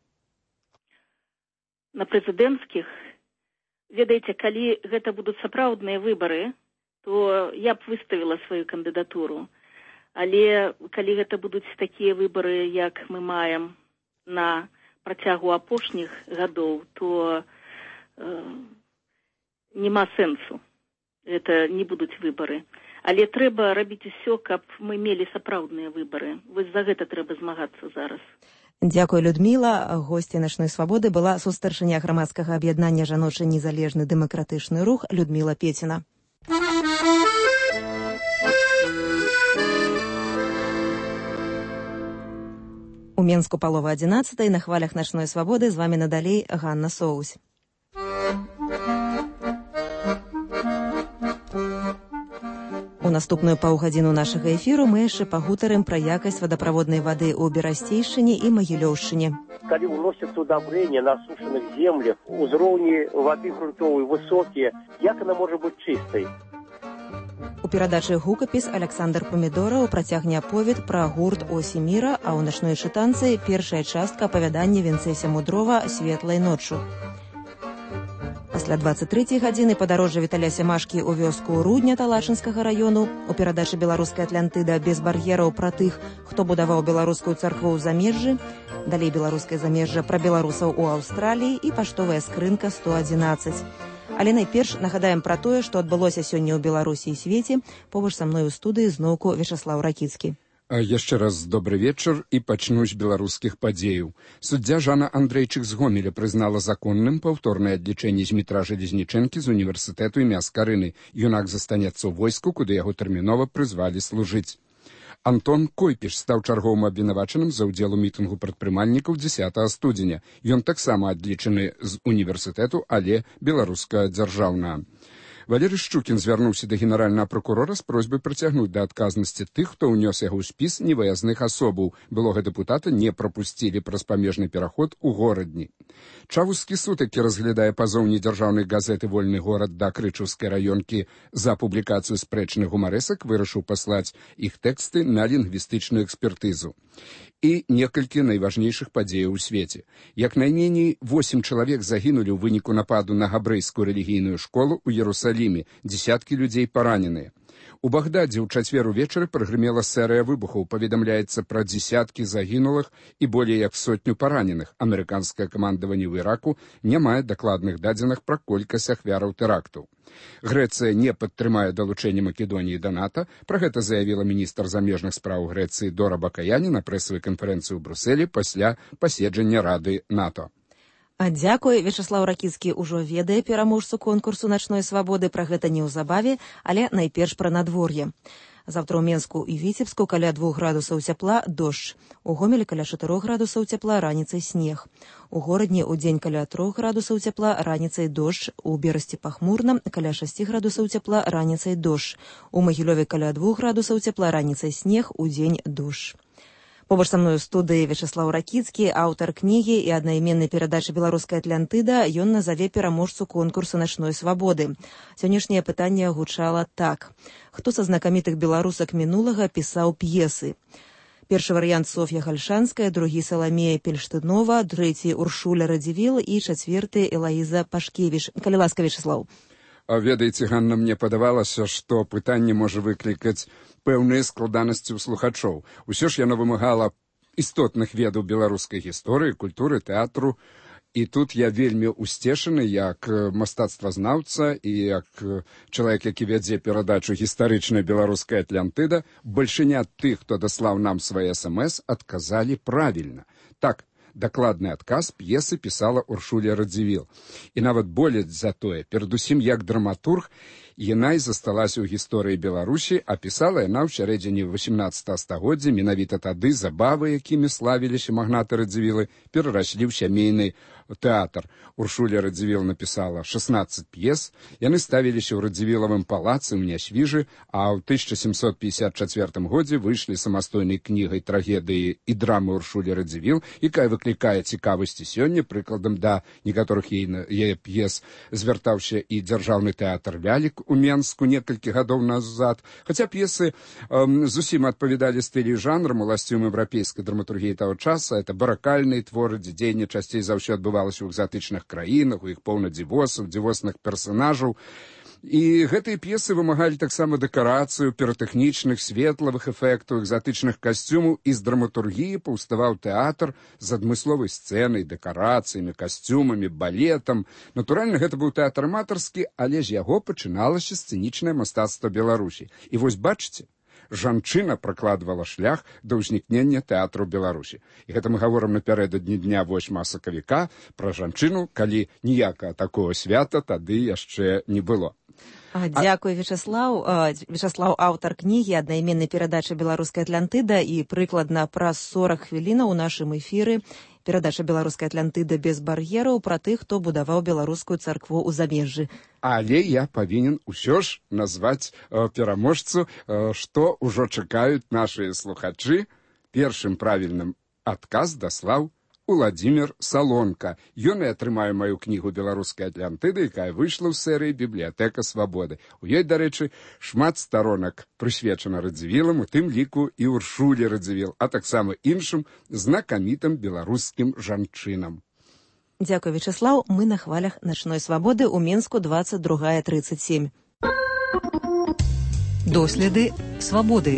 На прэзідэнцкіх? Ведаеце, калі гэта будуць сапраўдныя выбары, то я б выставіла сваю кандыдатуру. Але калі гэта будуць такія выбары, як мы маем на працягу апошніх гадоў, то э, нема сэнсу. Гэта не будуць выбары. Але трэба рабіць усё, каб мы мелі сапраўдныя выбары. Вось за гэта трэба змагацца зараз. Дзякуй, Людмила. Госцей «Начной свабоды» была сустаршыня грамадскага аб'яднання «Жаночы незалежны дэмакратычны рух» Людмила Пецина. У Менску палова адзінаццатай, на хвалях «Начной свабоды» з вамі надалей Ганна Соусь. У наступную паўгадзіну нашага эфіру мы яшчэ пагутарым пра якасць вадаправоднай вады ў Берасцейшчыне і Магілёўшчыне. Калі ўносяцца ўдабрэння на асушаных землях, узроўні вады грунтовай высокія, як яна можа быць чыстай? У перадачы «Гукапіс» Аляксандр Памідораў працягне аповед пра гурт «Осі міра», а ў начной чытанцы першая частка апавядання Вінцэся Мудрова «Светлай ноччу». Пасля дваццаць трэцяй гадзіны падарожжа Віталя Сямашкі ў вёску Рудня Талачынскага раёну. У перадачы «Беларуская Атлантыда» без бар'ераў пра тых, хто будаваў беларускую царкву ў замежжы. Далей «Беларускае замежжа» пра беларусаў у Аўстраліі і паштовая скрынка сто адзінаццаць. Але найперш нагадаем пра тое, што адбылося сёння ў Беларусі і свеце. Побач са мной у студыі зноўку Вячаслаў Ракіцкі. Яшчэ раз добры вечар і пачну з беларускіх падзеяў. Суддзя Жанна Андрейчык з Гомеля прызнала законным паўторнае адлічэнне Змітра Жалезнічэнкі з універсітэту імя Скарыны. Юнак застанецца ў войску, куды яго тэрмінова прызвалі служыць. Антон Койпіш стаў чарговым абвінавачаным за ўдзел у мітынгу прадпрымальнікаў дзесятага студзеня. Ён таксама адлічаны з універсітэту, але беларуска-дзяржаўнага. Валерый Шчукін звярнуўся да генеральнага прокурора з просьбай прыцягнуць да адказнасці тых, хто ўнёс яго ў спіс невыязных асобаў. Былога дэпутата не прапусцілі праз памежны пераход у горадні. Чавузскі суд, які разглядае пазоў недзяржаўнай газеты «Вольны горад» да Крычаўскай раёнкі за публікацыю спрэчных гумарэсак, вырашыў паслаць іх тэксты на лінгвістычную экспертызу. І некалькі найважнейшых падзеяў у свеце. Як найменей восем чалавек загінулі ў выніку нападу на габрэйскую рэлігійную школу ў Іерусаліме, дзесяткі людзей параненыя. У Багдадзе ў чацвер увечары прагрымела серыя выбухаў, паведамляецца пра дзесяткі загінулых і болей як сотню параненых. Амерыканскае камандаванне ў Іраку не мае дакладных дадзеных пра колькасць ахвяраў тэрактаў. Грэцыя не падтрымае далучэнне Македоніі да НАТО. Пра гэта заявіла міністр замежных спраў Грэцыі Дора Бакаяні на прэсавай канферэнцыі ў Брусэлі пасля паседжання Рады НАТО. А дзякуй, Вячаслаў Ракіцкі ўжо ведае пераможцу конкурсу «Начной свабоды». Пра гэта неўзабаве, але найперш пра надвор'е. Завтра ў Менску і Віцебску каля двух градусаў цяпла дождж. У Гомелі каля чатырох градусаў цяпла, раніцай снег. У горадні ў дзень каля трох градусаў цяпла, раніцай дождж. У Берасці пахмурна, каля шасці градусаў цяпла, раніцай дождж. У Магілёве каля двух градусаў цяпла, раніцай снег, у дзень дождж. Побач са мной у студыі Вячаслаў Ракіцкі, аўтар кнігі і аднайменнай перадачы «Беларуская Атлантыда». Ён назаве пераможцу конкурсу «Начной свабоды». Сённяшняе пытанне гучала так. Хто са знакамітых беларусак мінулага пісаў п'есы? Першы варыянт Соф'я Гальшанская, другі Саламея Пельштынова, трэці Уршуля Радзівіл і чацверты Элаіза Пашкевіч. Калі ласка, Вячаслаў. Ведаеце, Ганна, мне падавалася, што пытанне можа выклікаць пэўныя складанасці ў слухачоў. Усё ж яно вымагала істотных ведаў беларускай гісторыі, культуры, тэатру І тут я вельмі усцешаны як мастацтвазнаўца і як чалавек, які вядзе перадачу гістарычная беларуская Атлантыда, большыня тых, хто даслаў нам свае эс-эм-эс, адказалі правільна. Так, дакладны адказ п'есы пісала Уршуля Радзівіл. І нават болей за тое, перадусім як драматург, яна і засталася ў гісторыі Беларусі, а пісала яна ў сярэдзіне васямнаццатага стагоддзя, менавіта тады забавы, якімі славіліся магнаты Радзівілы, перараслі ў сямейны тэатр. Уршуля Радзівіл напісала шаснаццаць п'ес, яны ставіліся ў Радзівілавым палацы ў Нясвіжы, а ў тысяча сямсот пятьдесят чацвёртым годзе выйшлі самастойнай кнігай трагедыі і драмы Уршулі Радзівіл, якая выклікае цікавасці сёння. Прыкладам да некаторых яе п'ес звяртаўся і дзяржаўны тэатр «Лялік» у Менску некалькі гадоў назад. Хаця п'есы эм, зусім адпавядалі стылі жанрам, уласцівым еўрапейскай драматургіі таго часу. Это баракальныя творы, дзе дзеянне часцей за ўсё адбывалася ў экзатычных краінах, у іх поўна дзівосаў, дзівосных персанажаў. І гэтыя п'есы вымагалі таксама дэкарацыю, піратэхнічных, светлавых эфектаў, экзатычных касцюмаў, і з драматургіі паўставаў тэатр з адмысловай сцэнай, дэкарацыямі, касцюмамі, балетам. Натуральна, гэта быў тэатр аматарскі, але ж яго пачыналася сцэнічнае мастацтва Беларусі. І вось бачыце, жанчына пракладвала шлях да ўзнікнення тэатру Беларусі. І гэта мы гаворым напярэдадні дня восьмага сакавіка пра жанчыну, калі ніякага такого свята тады яшчэ не было. Дзякуй, Вячаслаў. Вячаслаў аўтар кнігі аднайменнай перадачы «Беларуская Атлантыда», і прыкладна праз сорок хвілінаў у нашым эфіры перадача «Беларуская Атлантыда» без бар'ераў пра тых, хто будаваў беларускую царкву ў замежжы. Але я павінен усё ж назваць э, пераможцу, э, што ўжо чакаюць нашыя слухачы. Першым правільным адказ даслаў Уладзімір Салонка. Ён і атрымае маю кнігу «Беларуская Атлантыда», якая выйшла ў серыі «Бібліятэка свабоды». У ёй, дарэчы, шмат старонак прысвечана Радзівілам, у тым ліку і Уршулі Радзівіл, а таксама іншым знакамітым беларускім жанчынам. Дзякуй, Вячаслаў. Мы на хвалях начной свабоды ў Менску двадцать другая тридцать семь. Доследы свабоды.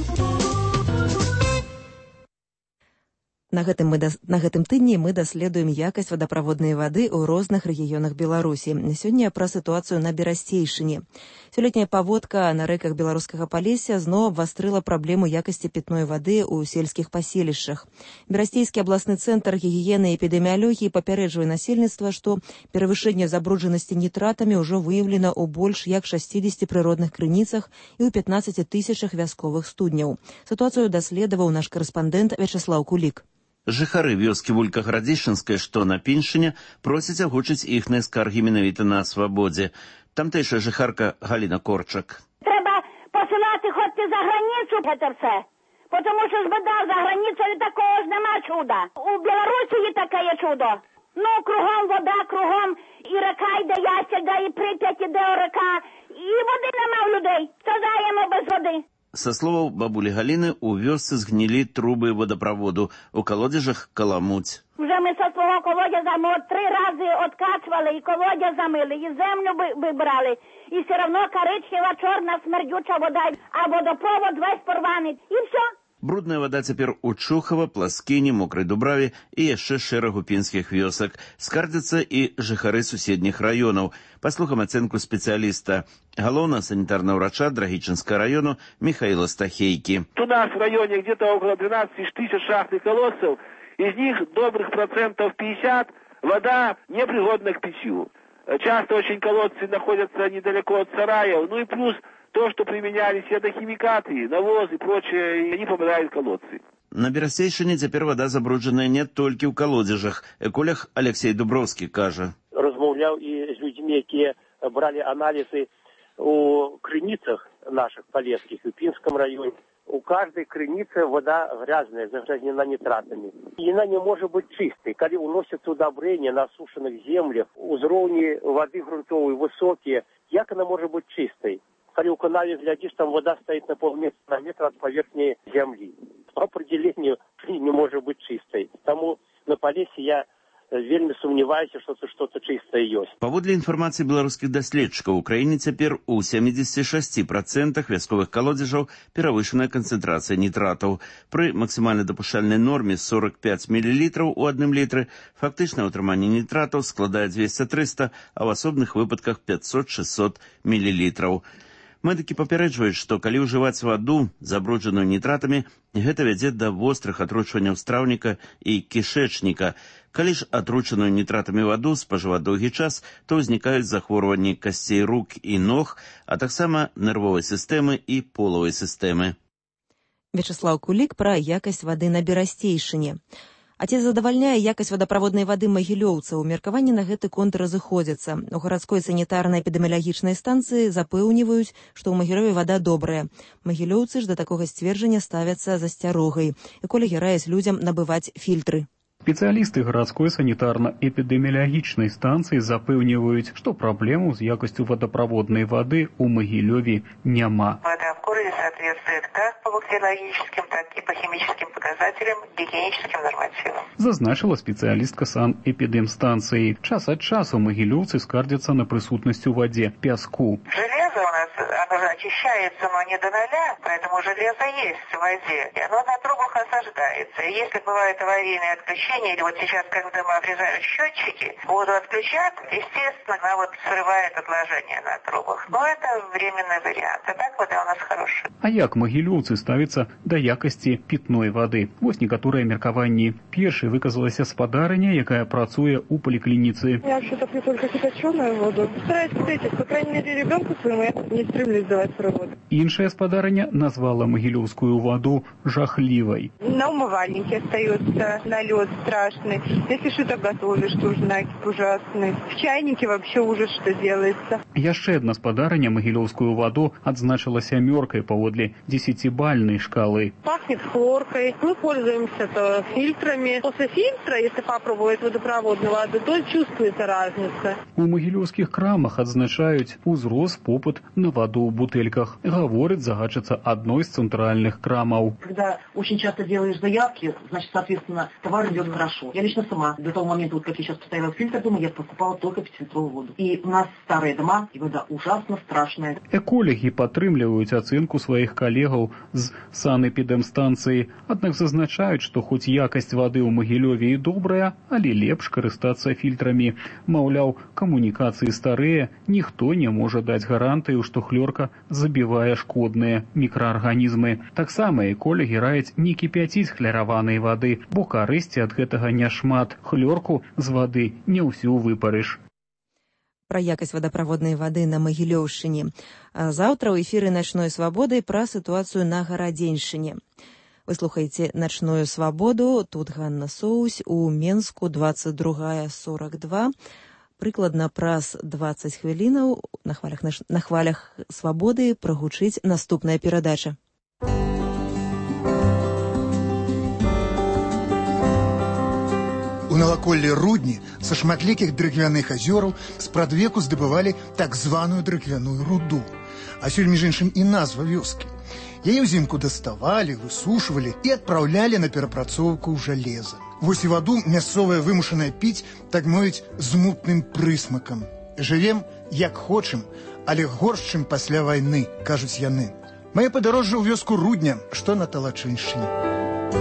На гэтым, мы, на гэтым тыдні мы даследуем якасць вадаправоднай вады ў розных рэгіёнах Беларусі. Сёння пра сітуацыю на Берасцейшыне. Сёлетняя паводка на рэках беларускага Палесся зноў абвастрыла праблему якасці пітной вады ў сельскіх паселішчах. Берасцейскі абласны цэнтр гігіены і эпідэміялогіі папярэджвае насельніцтва, што перавышэнне забруджанасці нітратамі ўжо выяўлена ў больш як шасцідзесяці прыродных крыніцах і ў пятнаццаці тысячах вясковых студняў. Сітуацыю даследаваў наш карэспандэнт Вячаслаў Кулік. Жыхары вёскі Вулькаградзішынскай, што на Пеншыне, просяць агучыць іхныя скаргі менавіта на свабодзе. Тамтэйшая жыхарка Галіна Корчак. Треба посилати хлопці за границю, це все. Тому що ж вода за границею такого ж нема чуда. У Білорусі є таке чудо. Ну, кругом вода, кругом і река йде Ясіль, да і Прип'ять іде река. І води нема в людей. Страждаємо без води. Са словаў бабулі Галіны, у вёсцы згнілі трубы водаправоду, у колодязях каламуць. Вже ми со свого колодязя ми три рази откачували, і колодязь замили, і землю вибрали. І все одно коричнева, чорна, смердюча вода, а водопровод весь порваний. І все. Брудная вода цяпер у Чухава, Пласкіні, Мокрай Дубраве і яшчэ шэрагу пінскіх вёсак. Скардзяцца і жыхары суседніх раёнаў. Па слухам ацэнку спецыяліста галоўнага санітарнага ўрача Драгічынскага раёну Михаила Стахейки. У нас в районе где-то около двенадцати тысяч шахтных колодцев, из них добрых процентов пятьдесят вода непригодна к питью. Часто очень колодцы находятся недалеко от сараев, ну и плюс то, что применялись ядохимикаты, навоз и прочее, они помогают колодцы. На Берасцейшыне цяпер вода забруджаная не толькі ў колодзежах. Эколог Алексей Дубровскі кажа. Размаўляў і з людзьмі, якія бралі аналізы у крыніцах наших палескіх, у Пінском районе. У каждой крыніцы вода грязная, загрязнена нитратами. И она не может быть чистой. Когда уносятся удобрения на осушенных землях, уровни воды грунтовой высокие, как она может быть чистой? Когда у канаве глядишь, там вода стоит на полметра метра от поверхни земли. По определению не может быть чистой. Тому на Полесье я вельмі сумняваюся, што це што-то чыстае ёсць. Паводле інфармацыі беларускіх даследчыкаў, у краіне цяпер у семидесяти шести процентах вясковых калодзежаў перавышаная канцэнтрацыя нітратаў. Пры максімальнай дапушчальнай норме сорок пять мілілітраў у адным літры фактычнае ўтрыманне нітратаў складае двести триста, а ў асобных выпадках пятьсот шестьсот мілілітраў. Медыкі папярэджваюць, што калі ўжываць ваду, забруджаную нітратамі, гэта вядзе да вострых атручванняў страўніка і кішэчніка. Калі ж атручаную нітратамі ваду спажываць доўгі час, то ўзнікаюць захворванні касцей рук і ног, а таксама нервовай сістэмы і полавай сістэмы. Вячеслав Кулик пра якасць вады на Берасцейшыне. А ці задавальняе якасць вадаправоднай вады магілёўцаў? Меркаванні на гэты конт разыходзяцца. У гарадской санітарна-эпідэміялагічнай станцыі запэўніваюць, што ў Магілёве вада добрая. Магілёўцы ж да такога сцверджання ставяцца з асцярогай, і колегі раяць людзям набываць фільтры. Спецыялісты гарадской санітарна-эпідэміялагічнай станцыі запэўніваюць, што праблему з якасцю вадаправоднай вады ў Магілёве няма. Вода в городе соответствует как по бактериологическим, так и по химическим показателям, гигиеническим нормативам. Зазначила спецыялістка санэпідэмстанцыі. Час ад часу магілёўцы скардзяцца на прысутнасць у вадзе пяску. Железо у нас, оно же очищается, но не до ноля, поэтому железо есть в воде, и оно на трубах осаждается. И если бывает аварийное отключение, или вот сейчас, когда мы обрезают счетчики, воду отключат, естественно, она вот срывает отложение на трубах. Но это временный вариант. А так вода у нас хорошая. А як магілёўцы ставяцца да якасці пітной вады? Вось некаторыя меркаванні. Першай выказалася спадарыня, якая працуе ў паліклініцы. Я вообще-то пью только кипяченую воду. Стараюсь встретить, по крайней мере, ребенку своему я не стремлюсь давать сырую воду. Іншая спадарыня назвала магілёўскую воду жахлівай. На умывальнике остается налет страшный. Если что-то готовишь, тоже накипь ужасный. В чайнике вообще ужас, что делается. Яшчэ адна спадарыня магілёўскую воду адзначыла сямёркай паводле десятибальной шкалы. Пахнет хлоркой. Мы пользуемся то фильтрами. После фильтра, если попробовать водопроводную воду, то чувствуется разница. У магілёўскіх крамах адзначаюць узрос попыт на воду в бутыльках. Говорит загадчица одной из центральных крамов. Когда очень часто делаешь заявки, значит, соответственно, товар идет хорошо. Я лично сама до того момента, вот как я сейчас поставила фильтр дома, я покупала только пятилитровую воду. И у нас старые дома, и вода ужасно страшная. Экологи падтрымліваюць ацэнку сваіх калегаў з санэпідэмстанцыі, аднак зазначаюць, што хоць якасць вады ў Магілёве і добрая, але лепш карыстацца фільтрамі. Маўляў, камунікацыі старыя, ніхто не можа даць гарантыю, што хлорка забівае шкодныя мікраарганізмы. Таксама эколагі раяць не кіпяціць хляраванай вады, бо карысці ад гэтага няшмат. Хлорку з вады не ўсю выпарыш. Пра якасць вадаправоднай вады на Магілёўшчыне. Заўтра ў эфіры «Начной свабоды» пра сітуацыю на Гарадзеншчыне. Вы слухаеце «Начную свабоду». Тут Ганна Соусь, у Менску двадцать другая сорок два. Прыкладна праз двадцать хвілінаў на хвалях, на хвалях свабоды прагучыць наступная перадача. У наваколлі рудні са шматлікіх дрыгвяных азёраў спрадвеку здабывалі так званую дрыгвяную руду. А сёння, між іншым, і назва вёскі. Яе ўзімку даставалі, высушвалі і адпраўлялі на перапрацоўку ў жалеза. Вось і ваду мясцовая вымушаная піць, так мовіць, з мутным прысмакам. Жывем, як хочам, але горш, чым пасля вайны, кажуць яны. Мае падарожжа ў вёску Рудня, што на Талачыншчыне.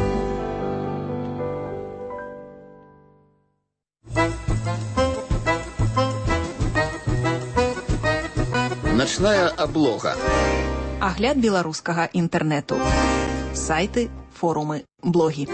Начная облога. Агляд беларускага інтэрнэту. Сайты, форумы, блогі.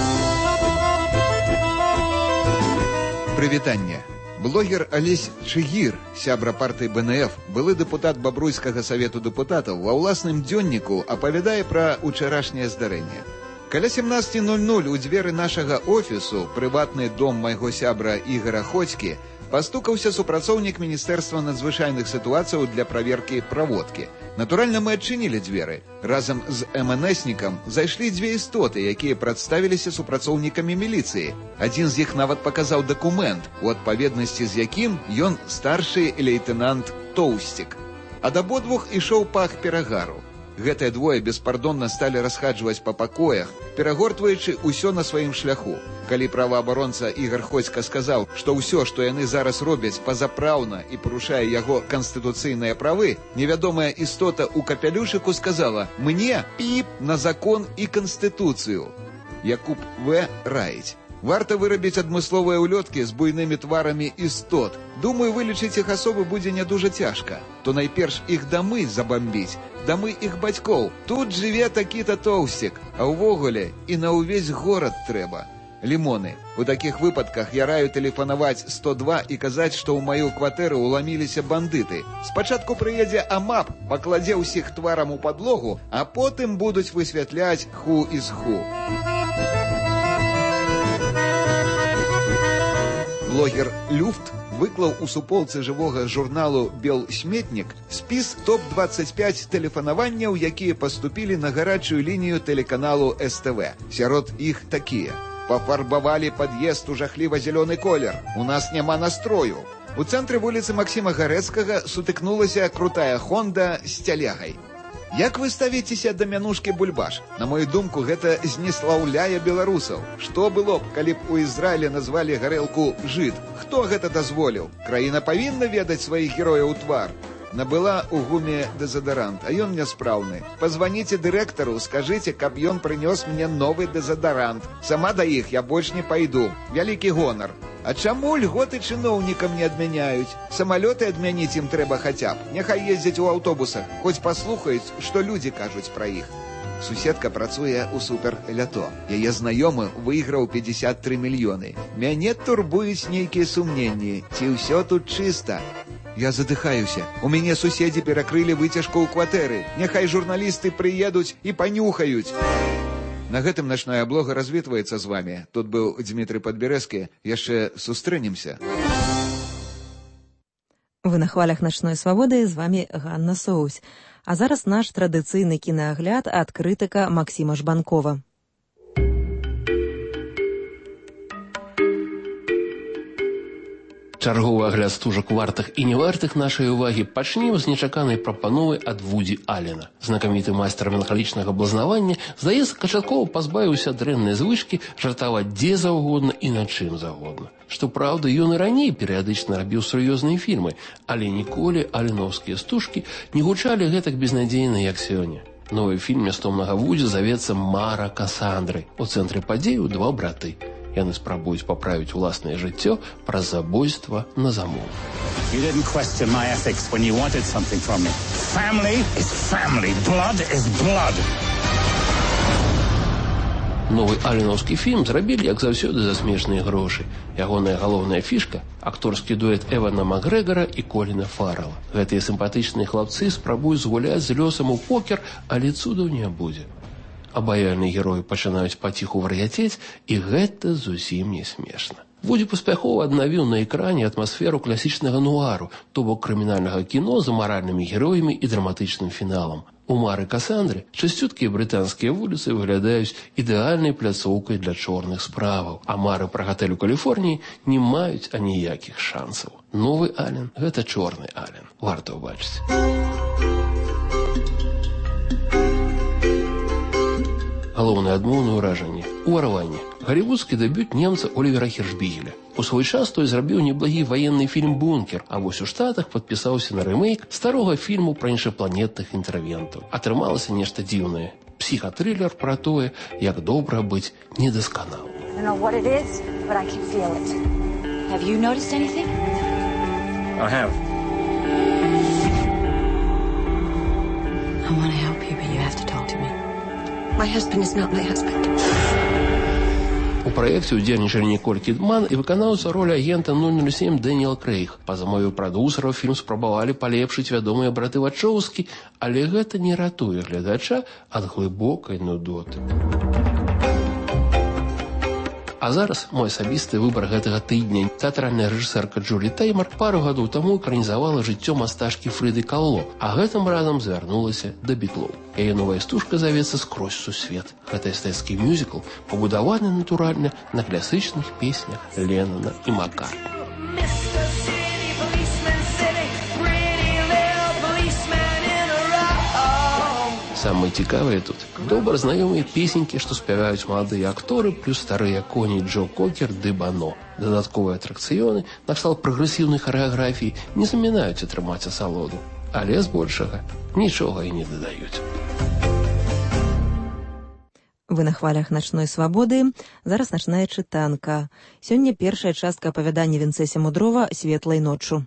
Прывітанне. Блогер Алесь Чыгір, сябра партыі Бэ Эн Эф, былы дэпутат Бабруйскага савету дэпутатаў, ва ўласным дзённіку апавядае пра учарашняе здарэнне. Каля семнадцать ноль ноль у дзверы нашага офісу, прыватны дом майго сябра Ігара Ходзькі, пастукаўся супрацоўнік Міністэрства надзвычайных сітуацыяў для праверкі праводкі. Натуральна, мы адчынілі дзверы. Разам з эм эн эснікам зайшлі дзве істоты, якія прадставіліся супрацоўнікамі міліцыі. Адзін з іх нават паказаў дакумент, у адпаведнасці з якім ён старшы лейтэнант Тоўсцік. Ад абодвух ішоў пах перагару. Гэтыя двое беспардонна сталі расхаджваць па пакоях, перагортваючы ўсё на сваім шляху. Калі праваабаронца Ігар Ходзька сказаў, што ўсё, што яны зараз робяць пазапраўна і парушае яго канстытуцыйныя правы, невядомая істота ў капялюшыку сказала: «Мне піп на закон і канстытуцыю». Якуб В. раіць: варта вырабіць адмысловыя ўлёткі з буйнымі тварамі істот. Думаю, вылічыць іх асобы будзе не дужа цяжка. То найперш іх дамы забамбіць, дамы іх бацькоў. Тут жыве такі-то тоўсцік, а ўвогуле і на ўвесь горад трэба. Лімоны. У такіх выпадках я раю тэлефанаваць сто два і казаць, што ў маю кватэру ўламіліся бандыты. Спачатку прыедзе АМАП, пакладзе ўсіх тварам у падлогу, а потым будуць высвятляць ху і з ху. Блогер Люфт выклаў у суполцы жывога журналу «Белсметнік» спіс топ двадцать пять тэлефанаванняў, якія паступілі на гарачую лінію тэлеканалу эс тэ вэ. Сярод іх такія: «Пафарбавалі пад'езд у жахліва-зялёны колер. У нас няма настрою». У цэнтры вуліцы Максіма Гарэцкага сутыкнулася крутая «Хонда» з цялегай. Як вы ставіцеся да мянушкі бульбаш? На мою думку, гэта знеслаўляе беларусаў. Што было б, калі б у Ізраілі назвалі гарэлку «жыд»? Хто гэта дазволіў? Краіна павінна ведаць сваіх герояў у твар. Набыла у гуме дэзадарант, а ён няспраўны. Пазваніце дырэктару, скажыце, каб ён прынёс мне новы дэзадарант. Сама да іх я больш не пайду. Вялікі гонар. А чаму льготы чыноўнікам не адмяняюць? Самалёты адмяніць ім трэба хаця б. Няхай ездзяць у аўтобусах, хоць паслухаюць, што людзі кажуць пра іх. Суседка працуе ў супер-лято. Яе знаёмы выйграў пятьдесят три мільёны. Мяне турбуюць нейкія сумненні. Ці ўсё тут чыста? Я задыхаюся. У мяне суседзі перакрылі выцяжку ў кватэры. Няхай журналісты прыедуць і панюхаюць. На гэтым начная блога развітваецца з вами. Тут быў Дмітрый Падбярэзкі. Яшчэ сустрэнемся. Вы на хвалях начной свабоды, з вами Ганна Соусь. А зараз наш традыцыйны кінаагляд ад крытыка Максіма Жбанкова. Чарговы агляд стужак вартых і невартых нашай увагі пачнем з нечаканай прапановы ад Вудзі Аллена. Знакаміты майстар меланхалічнага блазнавання, здаецца, канчаткова пазбавіўся дрэннай звычкі жартаваць дзе заўгодна і на чым заўгодна. Што праўда, ён і раней перыядычна рабіў сур'ёзныя фільмы, але ніколі алленаўскія стужкі не гучалі гэтак безнадзейна, як сёння. Новы фільм мястомнага Вудзі завецца «Мара Касандры». У цэнтры падзею два браты. Яны спрабуюць паправіць уласнае жыццё праз забойства на замову. You didn't question my ethics when you wanted something from me. Family is family. Blood is blood. Новы алленаўскі фільм зрабілі, як заўсёды, за смешныя грошы. Ягоная галоўная фішка – акторскі дуэт Эвана Макгрэгара і Коліна Фаррела. Гэтыя сімпатычныя хлапцы спрабуюць згуляць з лёсам у покер, але цудаў не будзе. Абаяльныя героі пачынаюць паціху вар'яцець, і гэта зусім не смешна. Вудзі паспяхова аднавіў на экране атмасферу класічнага нуару, то бок крымінальнага кіно з амаральнымі героямі і драматычным фіналам. У «Мары Касандры» чысцюткія брытанскія вуліцы выглядаюць ідэальнай пляцоўкай для чорных справаў, а «Мары пра гатэль у Каліфорніі» не маюць аніякіх шансаў. Новы Аллен – гэта чорны Аллен. Варта ўбачыць. Галоўнае адмоўнае ўражанне – «Уварванне». Галівудскі дэбют немца Олівера Хіршбігеля. У свой час той зрабіў неблагі ваенны фільм «Бункер», а вось у Штатах падпісаўся на рэмейк старога фільму пра іншапланетных інтэрвентаў. Атрымалася нешта дзіўнае. Псіхатрылер пра тое, як добра быць недасканалым. I don't know what it is, but I can feel it. Have you noticed anything? I have. I want to help you, but you have to talk to me. My husband is not my husband. У праекце ўдзельнічалі Ніколь Кідман і выканаўца ролі агента нуль нуль сем Дэніел Крэйг. Па замове прадюсараў фільм спрабавалі палепшыць вядомыя браты Вачоўскі, але гэта не ратуе гледача ад глыбокай нудоты. А зараз мой асабісты выбар гэтага тыдня. Тэатральная рэжысэрка Джулі Тэймар пару гадоў таму экранізавала жыццё мастачкі Фрыды Калло, а гэтым разам звярнулася да бітлоў. Яе новая стужка завецца «Скрозь сусвет». Гэта эстэцкі мюзікл, пабудаваны, натуральна, на класічных песнях Леннона і Маккартні. Самае цікавае тут добра знаёмыя песенькі, што спяваюць маладыя акторы, плюс старыя коні Джо Кокер ды Бано. Дадатковыя атракцыёны накшталт прагрэсіўнай харэаграфіі не замінаюць атрымаць асалоду, але збольшага нічога і не дадаюць. Вы на хвалях начной свабоды. Зараз начная чытанка. Сёння першая частка апавядання Вінцэся Мудрова «Светлай ноччу».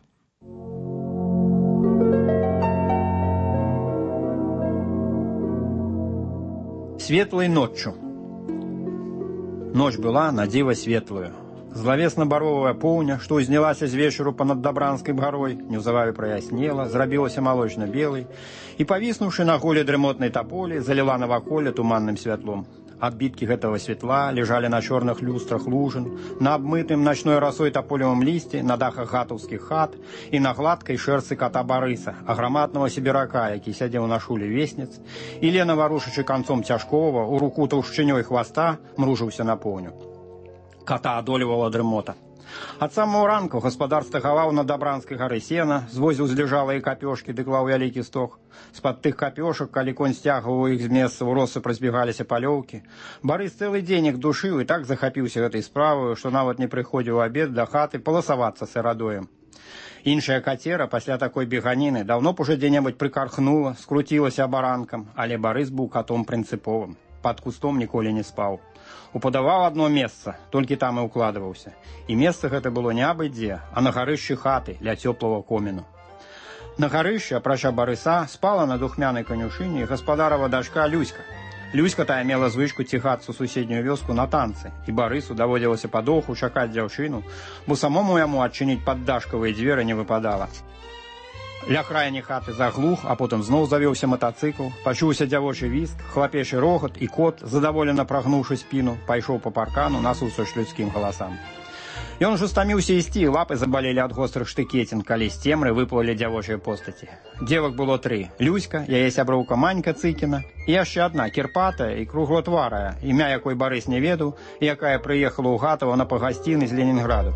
Светлой ночью. Ночь была на диво светлую. Злавесна-баровая поўня, што ўзнялася з вечару панад Дабранскай гарой, неўзабаве праяснела, зрабілася малочна-белай і, павіснуўшы на голе дрымотнай таполі, заліла наваколле туманным святлом. Адбіткі гэтага святла ляжалі на чорных люстрах лужын, на абмытым начной расой таполевым лісце, на дахах гатаўскіх хат і на гладкай шэрцы кота Барыса, аграмаднага сібірака, які сядзеў на шуле веснец, і лена, варушачы канцом цяжкова, у руку таўшчынёй хваста, мружыўся на поўню. Кота адолевала дрымота. Ад самого ранку гаспадар стыгаваў на Дабранскай гары сена, звозіў з лежалыя капёшкі ды клаў вялікі стог. З-пад тых капёшак, калі конь сцягваў іх з месца, у росы разбегаліся палёўкі. Барыс цэлы дзень іх душыў і так захапіўся гэтай справаю, што нават не прыходзіў у абед да хаты паласавацца сырадоем. Іншая кацера пасля такой беганіны даўно б уже дзе-небудзь прыкархнула, скруцілася абаранкам, але Барыс быў катом прынцыповым. Пад кустом ніколі не спаў. Упадаваў адно месца, толькі там і ўкладваўся. І месца гэта было не абы-дзе, а на гарышчы хаты ля цёплага коміну. На гарышчы, апрача Барыса, спала на духмянай канюшыне гаспадарова дачка Люська. Люська тая мела звычку цігацца ў суседнюю вёску на танцы, і Барысу даводзілася падоўгу чакаць дзяўчыну, бо самому яму адчыніць паддашкавыя дзверы не выпадала. Ля крайняй хаты заглух, а потым зноў завёўся матацыкл, пачуўся дзявочы віск, хлапечы рогат, і кот, задаволена прагнуўшы спіну, пайшоў па паркану насустрач людскім галасам. Ён ужо стаміўся ісці, лапы забалелі ад гострых штыкецін, калі з цемры выплылі дзявочыя постаці. Дзевак было тры: Люська, яе сяброўка Манька Цыкіна, і яшчэ адна, кірпатая і круглатварая, імя якой Барыс не ведаў, і якая прыехала ў Гатава на пагасціны з Ленінграду.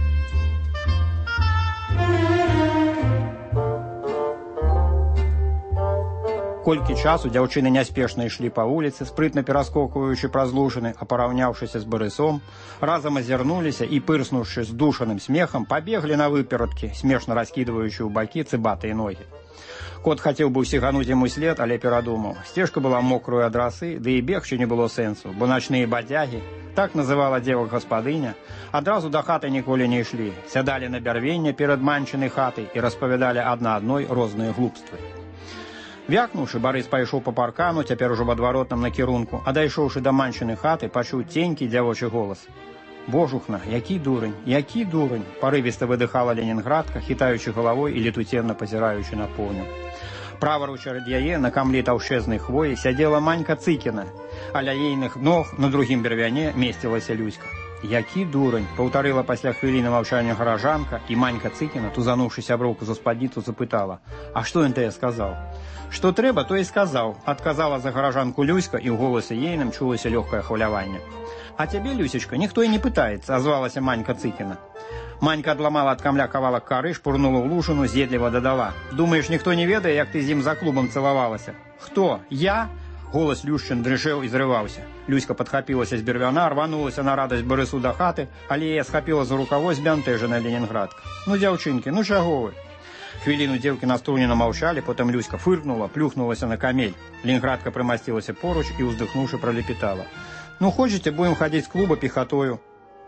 Колькі часу дзяўчыны няспешна ішлі па вуліцы, спрытна пераскокваючы праз лужыны, а параўняўшыся з Барысом, разам азірнуліся і, пырснуўшы здушаным смехам, пабеглі на выперадкі, смешна раскідваючы ў бакі цыбатыя ногі. Кот хацеў бы сігануць яму след, але перадумаў. Сцежка была мокраю ад расы, ды і бегчы не было сэнсу, бо начныя бадзягі, так называла дзевак гаспадыня, адразу да хаты ніколі не ішлі, сядалі на бярвенне перад манчынай хатай і распавядалі адна адной розныя глупствы. Вякнуўшы, Барыс пайшоў па паркану, цяпер ужо в адваротным накірунку, а дайшоўшы да манчыны хаты, пачуў ценькі дзявочы голас. Божухна, які дурань, які дурань, парывіста выдыхала Ленінградка, хітаючы галавой і летуценна пазіраючы на поўню. Праваруч ад яе на камлі таўшчэзнай хвоі сядзела Манька Цыкіна, а ля ейных ног на другім бервяне месцілася Люська. Які дурань, паўтарыла пасля хвіліны маўчання гаражанка, і Манька Цыкіна, тузануўшы сяброўку за спадніцу, запытала: «А што ён тае сказаў?» «Што трэба, то і сказаў», адказала за гаражанку Люська, і ў голасе ейным чулася лёгкае хваляванне. «А цябе, Люсечка, ніхто і не пытаецца», азвалася Манька Цыкіна. Манька адламала ад камля кавалак кары, шпурнула ў лужыну, з'едліва дадала: «Думаеш, ніхто не ведае, як ты з ім за клубам цалавалася?» «Хто? Я?» Голас Люшчын дрыжэў і зрываўся. Люська падхапілася з бервяна, рванулася на радасць Барысу да хаты, але яе схапіла за рукавой збянтэжаная Ленінградка. «Ну, дзяўчынкі, ну чаго вы?» Хвіліну дзеўкі настроена маўчалі, потым Люська фыркнула, плюхнулася на камель. Ленінградка прымасцілася поруч і, уздыхнуўшы, пралепетала: «Ну, хочаце, будем хадзіць з клуба пехатою».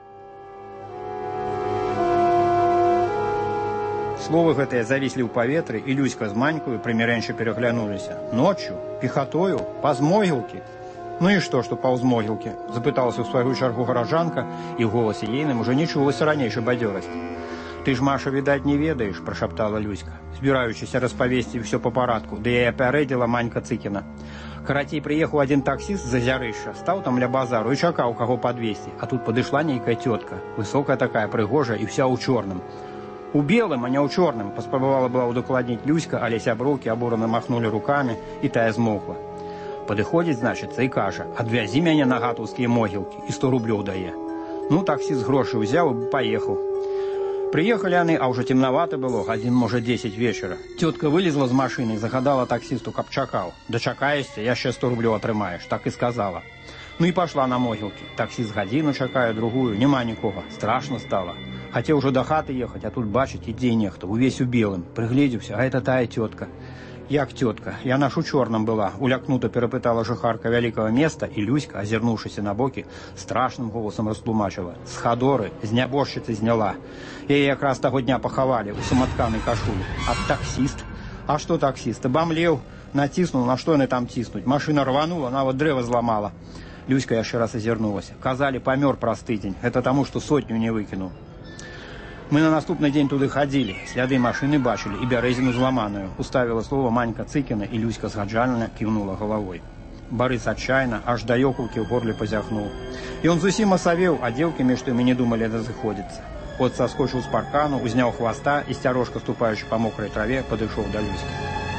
Словы гэтыя завіслі ў паветры, і Люська з Манькою прымірэнча пераглянуліся. «Ноччу? Пехатою? Паз могілкі?» «Ну і што, што паўз могілкі?» запыталася ў сваю чаргу гаражанка, і ў голасе ейным ужо не чулася ранейшай бадзёрасць. «Ты ж, Маша, відаць, не ведаеш», – прошаптала Люська, збіраючыся распавесці ўсё па парадку, ды яе апярэдзіла Манька Цыкіна. Карацей, прыехаў адзін таксіст з Азярышча, стаў там ля базару і чакаў, каго падвесці, а тут падышла нейкая цётка, высокая такая, прыгожая і ўся ў чорным. «У белым, а не ў чорным», – паспрабавала была ўдакладніць Люська, але сяброўкі абурана махнулі рукамі, і тая змоўкла. Падыходзіць, значыцца, і кажа: «Адвязі мяне на гатаўскія могілкі», і сто рублёў дае. Ну, таксіст грошы ўзяў і паехаў. Приехали они, а уже темновато было, один, может, десять вечера. Тетка вылезла из машины и загадала таксисту, каб чакал. Дочакаешься, я ще сто рублей отрымаешь, так и сказала. Ну и пошла на могилки. Таксист годину чакаю, другую, нема никого. Страшно стало. Хотел уже до хаты ехать, а тут бачить, иди нехто, увесь у белым. Приглядевся, а это тая тетка. Як тетка? Я нашу чорном была. Улякнуто перепитала жихарка великого места, и Люська, озернувшись на боки, страшным голосом растлумачила. С ходоры, з нябожчицы зняла. Ее якраз того дня поховали у самотканой кашулі. А таксист? А что таксист? Обомлел, натиснул, на что они там тиснуть. Машина рванула, она вот древо взломала. Люська еще раз озернулась. Казали, помер простынь. Это тому, что сотню не выкинул. Мы на наступный день туда ходили, сляды машины бачили и бярезину зламаную. Уставила слово Манька Цыкина, и Люська згаджальна кивнула головой. Борис отчаянно, аж до ёкулки в горле позяхнул. И он зусім осовел, а девки между мы не думали разыходиться. Кот соскочил с паркану, узнял хвоста и, стяжко ступающий по мокрой траве, подошел до Люськи.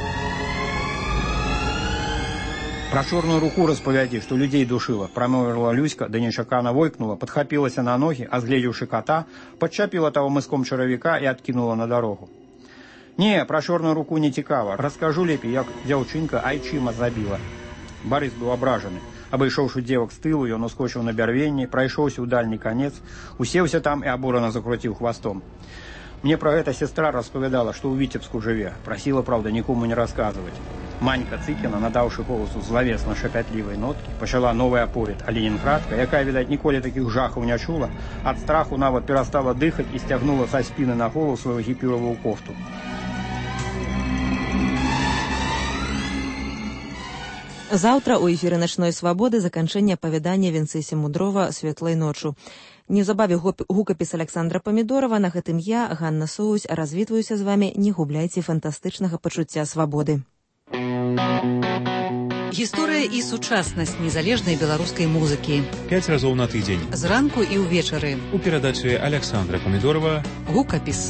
Про черную руку расповяди, что людей душила, промовила Люська, да нечакано войкнула, подхопилась на ноги, а сгледевши кота, подчапила того мыском червяка и откинула на дорогу. Не, про черную руку не цікаво, расскажу лепей, як дзяўчынка айчима забила. Борис был ображенный. Обойшовши девок с тылу, он ускочил на бярвенне, пройшоўся у дальний конец, усеўся там и оборона закрутил хвостом. Мне про это сестра расповедала, что у Витебску живе. Просила, правда, никому не рассказывать. Манька Цыкина, надавши голосу зловесно шепятливой нотки, почала новый оповед о Ленинградка, якая, видать, ніколі таких жахов не чула, от страху навод перестала дыхать и стягнула со спины на голову свою гипюровую кофту. Заўтра ў эфіры начной свабоды заканчэнне апавядання Вінцыся Мудрова «Светлай ноччу». Неўзабаве гукапіс Александра Памідорова. На гэтым я, Ганна Соусь, развітваюся з вамі. Не губляйце фантастычнага пачуцця свабоды. Гісторыя і сучаснасць незалежнай беларускай музыкі. Пяць разоў на тыдзень. Зранку і ўвечары. У перадачы Александра Памідорова «Гукапіс».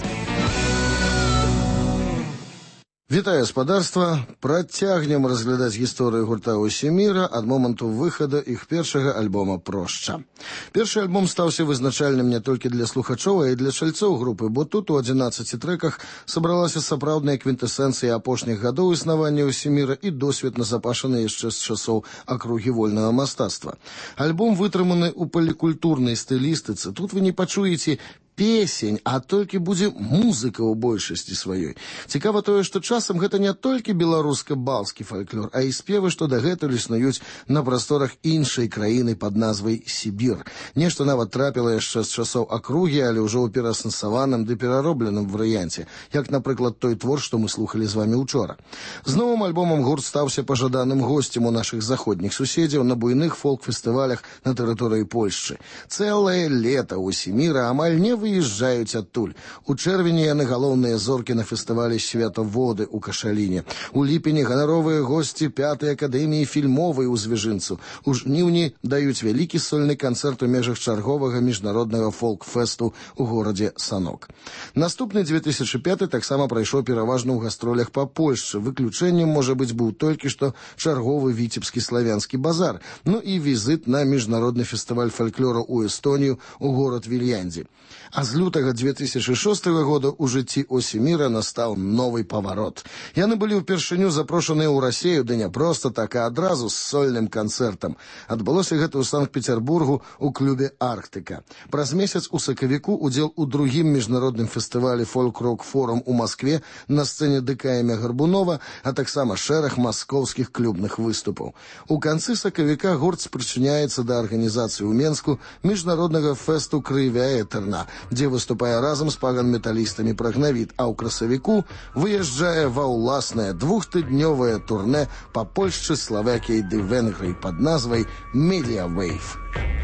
Вітаю, спадарства! Працягнем разглядаць гісторыю гурта «Осеміра» ад моманту выхаду іх першага альбома «Проща». Першы альбом стаўся вызначальным не толькі для слухачоў, а і для чальцоў групы, бо тут у адзінаццаці трэках сабралася сапраўдная квінтэсэнцыя апошніх гадоў існавання «Осеміра» і досвед назапашаны яшчэ з часоў акругі вольнага мастацтва. Альбом вытрыманы ў палікультурнай стылістыцы. Тут вы не пачуеце песень, а толькі будзе музыка ў большасці сваёй. Цікава тое, што часам гэта не толькі беларуска-балскі фальклор, а і спевы, што дагэтуль існуюць на прасторах іншай краіны пад назвай Сібір. Нешта нават трапіла яшчэ з часоў акругі, але ўжо ў пераасэнсаваным ды пераробленым варыянце, як, напрыклад, той твор, што мы слухалі з вамі учора. З новым альбомам гурт стаўся пажаданым госцем у нашых заходніх суседзяў на буйных фолк-фестывалях на тэрыторыі Польшчы. Цэлае лета «Осеміра» амаль не выезжаюць адтуль. У чэрвені яны галоўныя зоркі на фестывалі «Святаводы» у Кашаліне. У ліпені ганаровыя госці пятай акадэміі фільмовай у Звежынцу. У жніўні даюць вялікі сольны канцэрт у межах чарговага міжнароднага фолк-фесту ў горадзе Санок. Наступны две тысячы пяты таксама прайшоў пераважна ў гастролях па Польшчы. Выключэннем, можа быць, быў толькі што чарговы віцебскі славянскі базар, ну і візіт на міжнародны фестываль фальклору ў Эстонію ў горад Вільянді. А з лютага две тысячы шостага года ў жыцці «Осеміра» настаў новы паварот. Яны былі ўпершыню запрошаныя ў Расею, ды не проста так, а адразу з сольным канцэртам. Адбылося гэта ў Санкт-Петербургу ў клубе «Арктыка». Праз месяц у сакавіку удзел у другім міжнародным фестывалі «Фолк-рок-форум» у Маскве на сцэне ды ка эм Гарбунова, а таксама шэраг маскоўскіх клубных выступаў. У канцы сакавіка гурт спрычыняецца да арганізацыі ў Менску міжнароднага фэсту «Крывя Этерна», дзе выступае разам з паган-металістамі «Прагнавіт», а ў красавіку выязджае ва ўласнае двухтыднёвае турнэ па Польшчы, Славакіі ды Венгрыі пад назвай «Медіа Вейв».